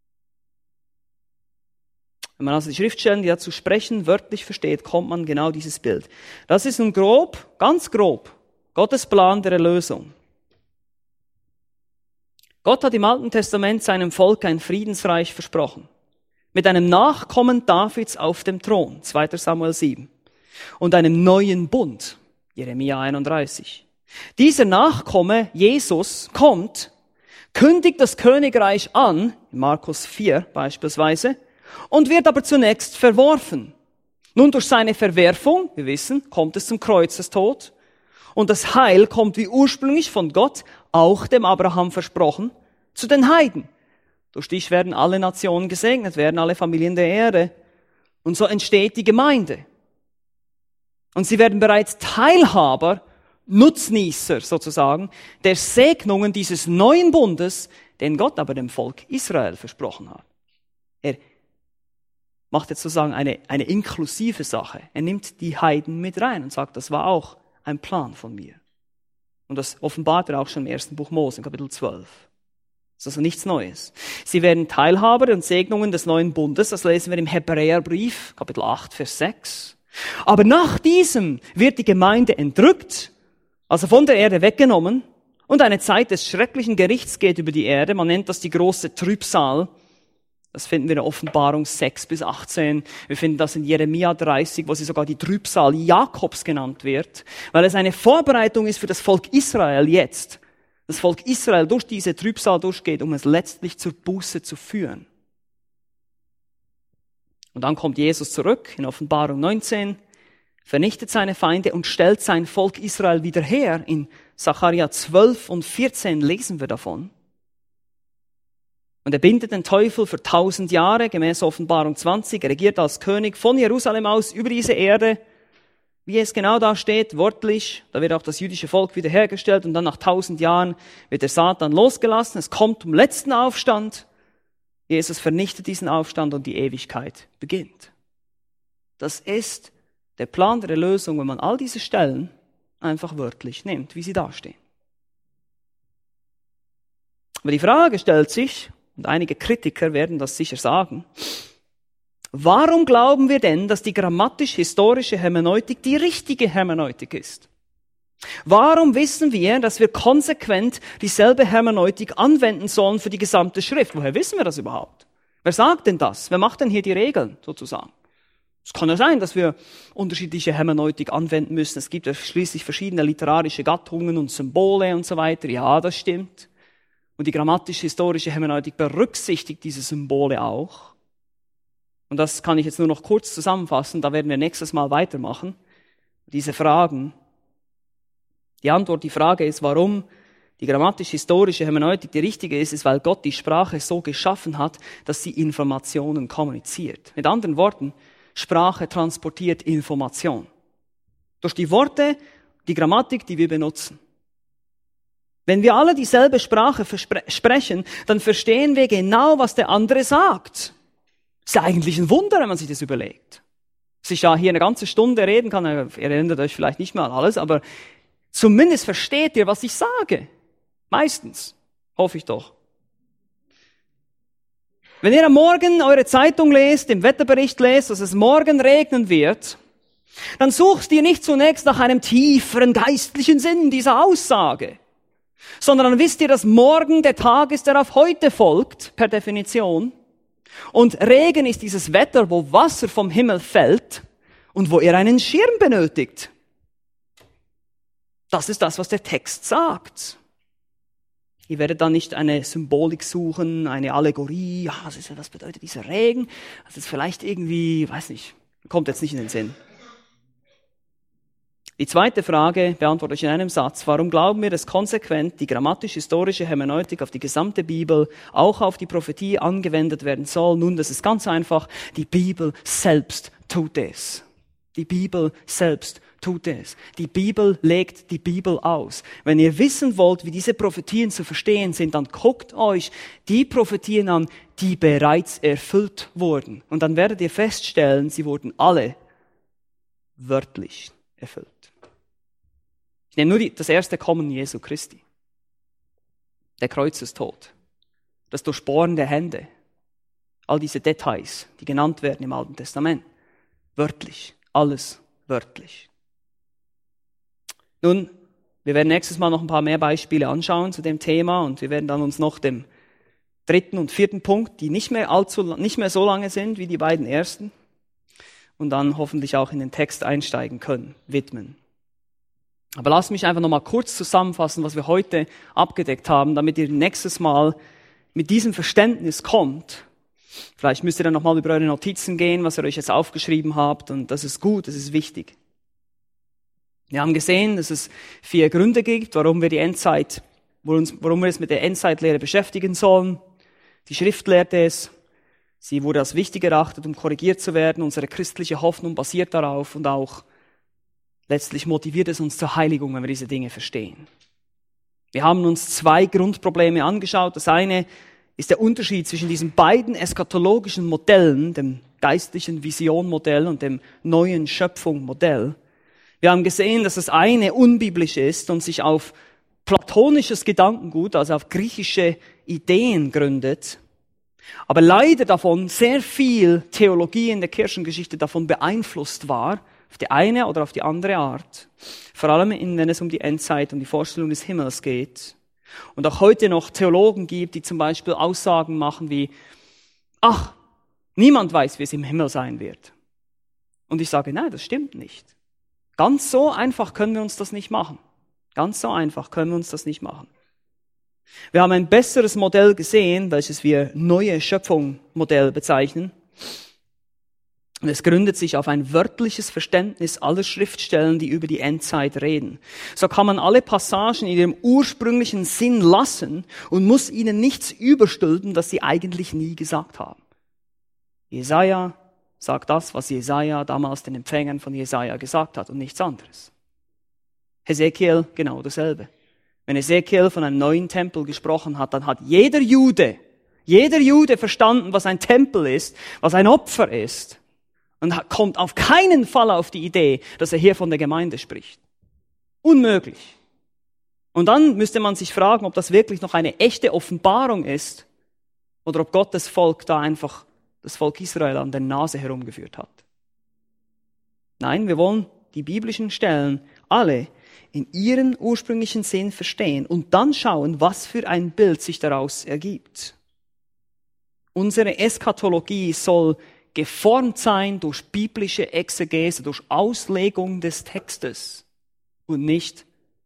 Wenn man also die Schriftstellen, die dazu sprechen, wörtlich versteht, kommt man genau dieses Bild. Das ist nun grob, ganz grob, Gottes Plan der Erlösung. Gott hat im Alten Testament seinem Volk ein Friedensreich versprochen. Mit einem Nachkommen Davids auf dem Thron, zweiter Samuel sieben. Und einem neuen Bund, Jeremia einunddreißig. Dieser Nachkomme, Jesus, kommt, kündigt das Königreich an, in Markus vier beispielsweise, und wird aber zunächst verworfen. Nun durch seine Verwerfung, wir wissen, kommt es zum Kreuzestod. Und das Heil kommt wie ursprünglich von Gott, auch dem Abraham versprochen, zu den Heiden. Durch dich werden alle Nationen gesegnet, werden alle Familien der Erde. Und so entsteht die Gemeinde. Und sie werden bereits Teilhaber, Nutznießer sozusagen, der Segnungen dieses neuen Bundes, den Gott aber dem Volk Israel versprochen hat. Er macht jetzt sozusagen eine, eine inklusive Sache. Er nimmt die Heiden mit rein und sagt, das war auch ein Plan von mir. Und das offenbart er auch schon im ersten Buch Mose, in Kapitel zwölf. Das ist also nichts Neues. Sie werden Teilhaber und Segnungen des neuen Bundes, das lesen wir im Hebräerbrief, Kapitel acht, Vers sechs. Aber nach diesem wird die Gemeinde entrückt, also von der Erde weggenommen, und eine Zeit des schrecklichen Gerichts geht über die Erde. Man nennt das die große Trübsal. Das finden wir in Offenbarung sechs bis achtzehn. Wir finden das in Jeremia dreißig, wo sie sogar die Trübsal Jakobs genannt wird, weil es eine Vorbereitung ist für das Volk Israel jetzt. Das Volk Israel durch diese Trübsal durchgeht, um es letztlich zur Buße zu führen. Und dann kommt Jesus zurück in Offenbarung neunzehn, vernichtet seine Feinde und stellt sein Volk Israel wieder her. In Sacharja zwölf und vierzehn lesen wir davon. Und er bindet den Teufel für tausend Jahre, gemäß Offenbarung zwanzig, er regiert als König von Jerusalem aus über diese Erde. Wie es genau da steht, wörtlich, da wird auch das jüdische Volk wiederhergestellt und dann nach tausend Jahren wird der Satan losgelassen. Es kommt zum letzten Aufstand. Jesus vernichtet diesen Aufstand und die Ewigkeit beginnt. Das ist der Plan der Erlösung, wenn man all diese Stellen einfach wörtlich nimmt, wie sie da stehen. Aber die Frage stellt sich, und einige Kritiker werden das sicher sagen, warum glauben wir denn, dass die grammatisch-historische Hermeneutik die richtige Hermeneutik ist? Warum wissen wir, dass wir konsequent dieselbe Hermeneutik anwenden sollen für die gesamte Schrift? Woher wissen wir das überhaupt? Wer sagt denn das? Wer macht denn hier die Regeln sozusagen? Es kann ja sein, dass wir unterschiedliche Hermeneutik anwenden müssen. Es gibt ja schließlich verschiedene literarische Gattungen und Symbole und so weiter. Ja, das stimmt. Und die grammatisch-historische Hermeneutik berücksichtigt diese Symbole auch. Und das kann ich jetzt nur noch kurz zusammenfassen, da werden wir nächstes Mal weitermachen. Diese Fragen. Die Antwort, die Frage ist, warum die grammatisch-historische Hermeneutik die richtige ist, ist, weil Gott die Sprache so geschaffen hat, dass sie Informationen kommuniziert. Mit anderen Worten, Sprache transportiert Information. Durch die Worte, die Grammatik, die wir benutzen. Wenn wir alle dieselbe Sprache sprechen, dann verstehen wir genau, was der andere sagt. Ist ja eigentlich ein Wunder, wenn man sich das überlegt. Dass ich ja hier eine ganze Stunde reden kann, ihr erinnert euch vielleicht nicht mehr an alles, aber zumindest versteht ihr, was ich sage. Meistens. Hoffe ich doch. Wenn ihr am Morgen eure Zeitung lest, im Wetterbericht lest, dass es morgen regnen wird, dann sucht ihr nicht zunächst nach einem tieferen geistlichen Sinn dieser Aussage, sondern dann wisst ihr, dass morgen der Tag ist, der auf heute folgt, per Definition. Und Regen ist dieses Wetter, wo Wasser vom Himmel fällt und wo ihr einen Schirm benötigt. Das ist das, was der Text sagt. Ihr werdet dann nicht eine Symbolik suchen, eine Allegorie. Ja, was, ist, was bedeutet dieser Regen? Das ist vielleicht irgendwie, weiß nicht, kommt jetzt nicht in den Sinn. Die zweite Frage beantworte ich in einem Satz. Warum glauben wir, dass konsequent die grammatisch-historische Hermeneutik auf die gesamte Bibel, auch auf die Prophetie angewendet werden soll? Nun, das ist ganz einfach. Die Bibel selbst tut es. Die Bibel selbst tut es. Die Bibel legt die Bibel aus. Wenn ihr wissen wollt, wie diese Prophetien zu verstehen sind, dann guckt euch die Prophetien an, die bereits erfüllt wurden. Und dann werdet ihr feststellen, sie wurden alle wörtlich erfüllt. Ich nehme nur die, das erste Kommen Jesu Christi. Der Kreuzestod. Das Durchbohren der Hände. All diese Details, die genannt werden im Alten Testament. Wörtlich. Alles wörtlich. Nun, Wir werden nächstes Mal noch ein paar mehr Beispiele anschauen zu dem Thema und wir werden dann uns noch dem dritten und vierten Punkt, die nicht mehr allzu, nicht mehr so lange sind wie die beiden ersten, und dann hoffentlich auch in den Text einsteigen können, widmen. Aber lasst mich einfach noch mal kurz zusammenfassen, was wir heute abgedeckt haben, damit ihr nächstes Mal mit diesem Verständnis kommt. Vielleicht müsst ihr dann noch mal über eure Notizen gehen, was ihr euch jetzt aufgeschrieben habt, und das ist gut, das ist wichtig. Wir haben gesehen, dass es vier Gründe gibt, warum wir die Endzeit, warum wir es mit der Endzeitlehre beschäftigen sollen. Die Schrift lehrt es. Sie wurde als wichtig erachtet, um korrigiert zu werden. Unsere christliche Hoffnung basiert darauf und auch letztlich motiviert es uns zur Heiligung, wenn wir diese Dinge verstehen. Wir haben uns zwei Grundprobleme angeschaut. Das eine ist der Unterschied zwischen diesen beiden eschatologischen Modellen, dem geistlichen Visionmodell und dem neuen Schöpfungsmodell. Wir haben gesehen, dass das eine unbiblisch ist und sich auf platonisches Gedankengut, also auf griechische Ideen gründet, aber leider davon sehr viel Theologie in der Kirchengeschichte davon beeinflusst war, auf die eine oder auf die andere Art, vor allem wenn es um die Endzeit und die Vorstellung des Himmels geht. Und auch heute noch Theologen gibt, die zum Beispiel Aussagen machen wie, ach, niemand weiß, wie es im Himmel sein wird. Und ich sage, nein, das stimmt nicht. Ganz so einfach können wir uns das nicht machen. Ganz so einfach können wir uns das nicht machen. Wir haben ein besseres Modell gesehen, welches wir neue Schöpfungsmodell bezeichnen. Und es gründet sich auf ein wörtliches Verständnis aller Schriftstellen, die über die Endzeit reden. So kann man alle Passagen in ihrem ursprünglichen Sinn lassen und muss ihnen nichts überstülpen, das sie eigentlich nie gesagt haben. Jesaja sagt das, was Jesaja damals den Empfängern von Jesaja gesagt hat und nichts anderes. Hesekiel genau dasselbe. Wenn Hesekiel von einem neuen Tempel gesprochen hat, dann hat jeder Jude, jeder Jude verstanden, was ein Tempel ist, was ein Opfer ist, und kommt auf keinen Fall auf die Idee, dass er hier von der Gemeinde spricht. Unmöglich. Und dann müsste man sich fragen, ob das wirklich noch eine echte Offenbarung ist oder ob Gottes Volk da einfach das Volk Israel an der Nase herumgeführt hat. Nein, wir wollen die biblischen Stellen alle in ihren ursprünglichen Sinn verstehen und dann schauen, was für ein Bild sich daraus ergibt. Unsere Eschatologie soll geformt sein durch biblische Exegese, durch Auslegung des Textes und nicht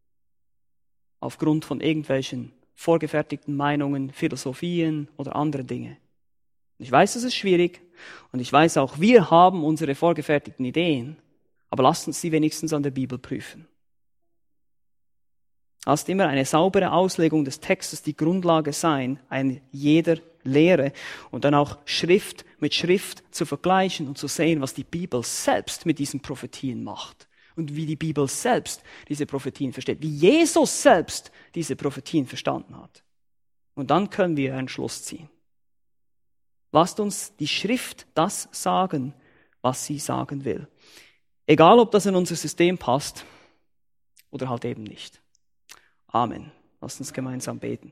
aufgrund von irgendwelchen vorgefertigten Meinungen, Philosophien oder andere Dinge. Ich weiß, es ist schwierig und ich weiß auch, wir haben unsere vorgefertigten Ideen, aber lasst uns sie wenigstens an der Bibel prüfen. Lasst immer eine saubere Auslegung des Textes die Grundlage sein, eine jeder Lehre, und dann auch Schrift mit Schrift zu vergleichen und zu sehen, was die Bibel selbst mit diesen Prophetien macht und wie die Bibel selbst diese Prophetien versteht, wie Jesus selbst diese Prophetien verstanden hat. Und dann können wir einen Schluss ziehen. Lasst uns die Schrift das sagen, was sie sagen will. Egal, ob das in unser System passt oder halt eben nicht. Amen. Lasst uns gemeinsam beten.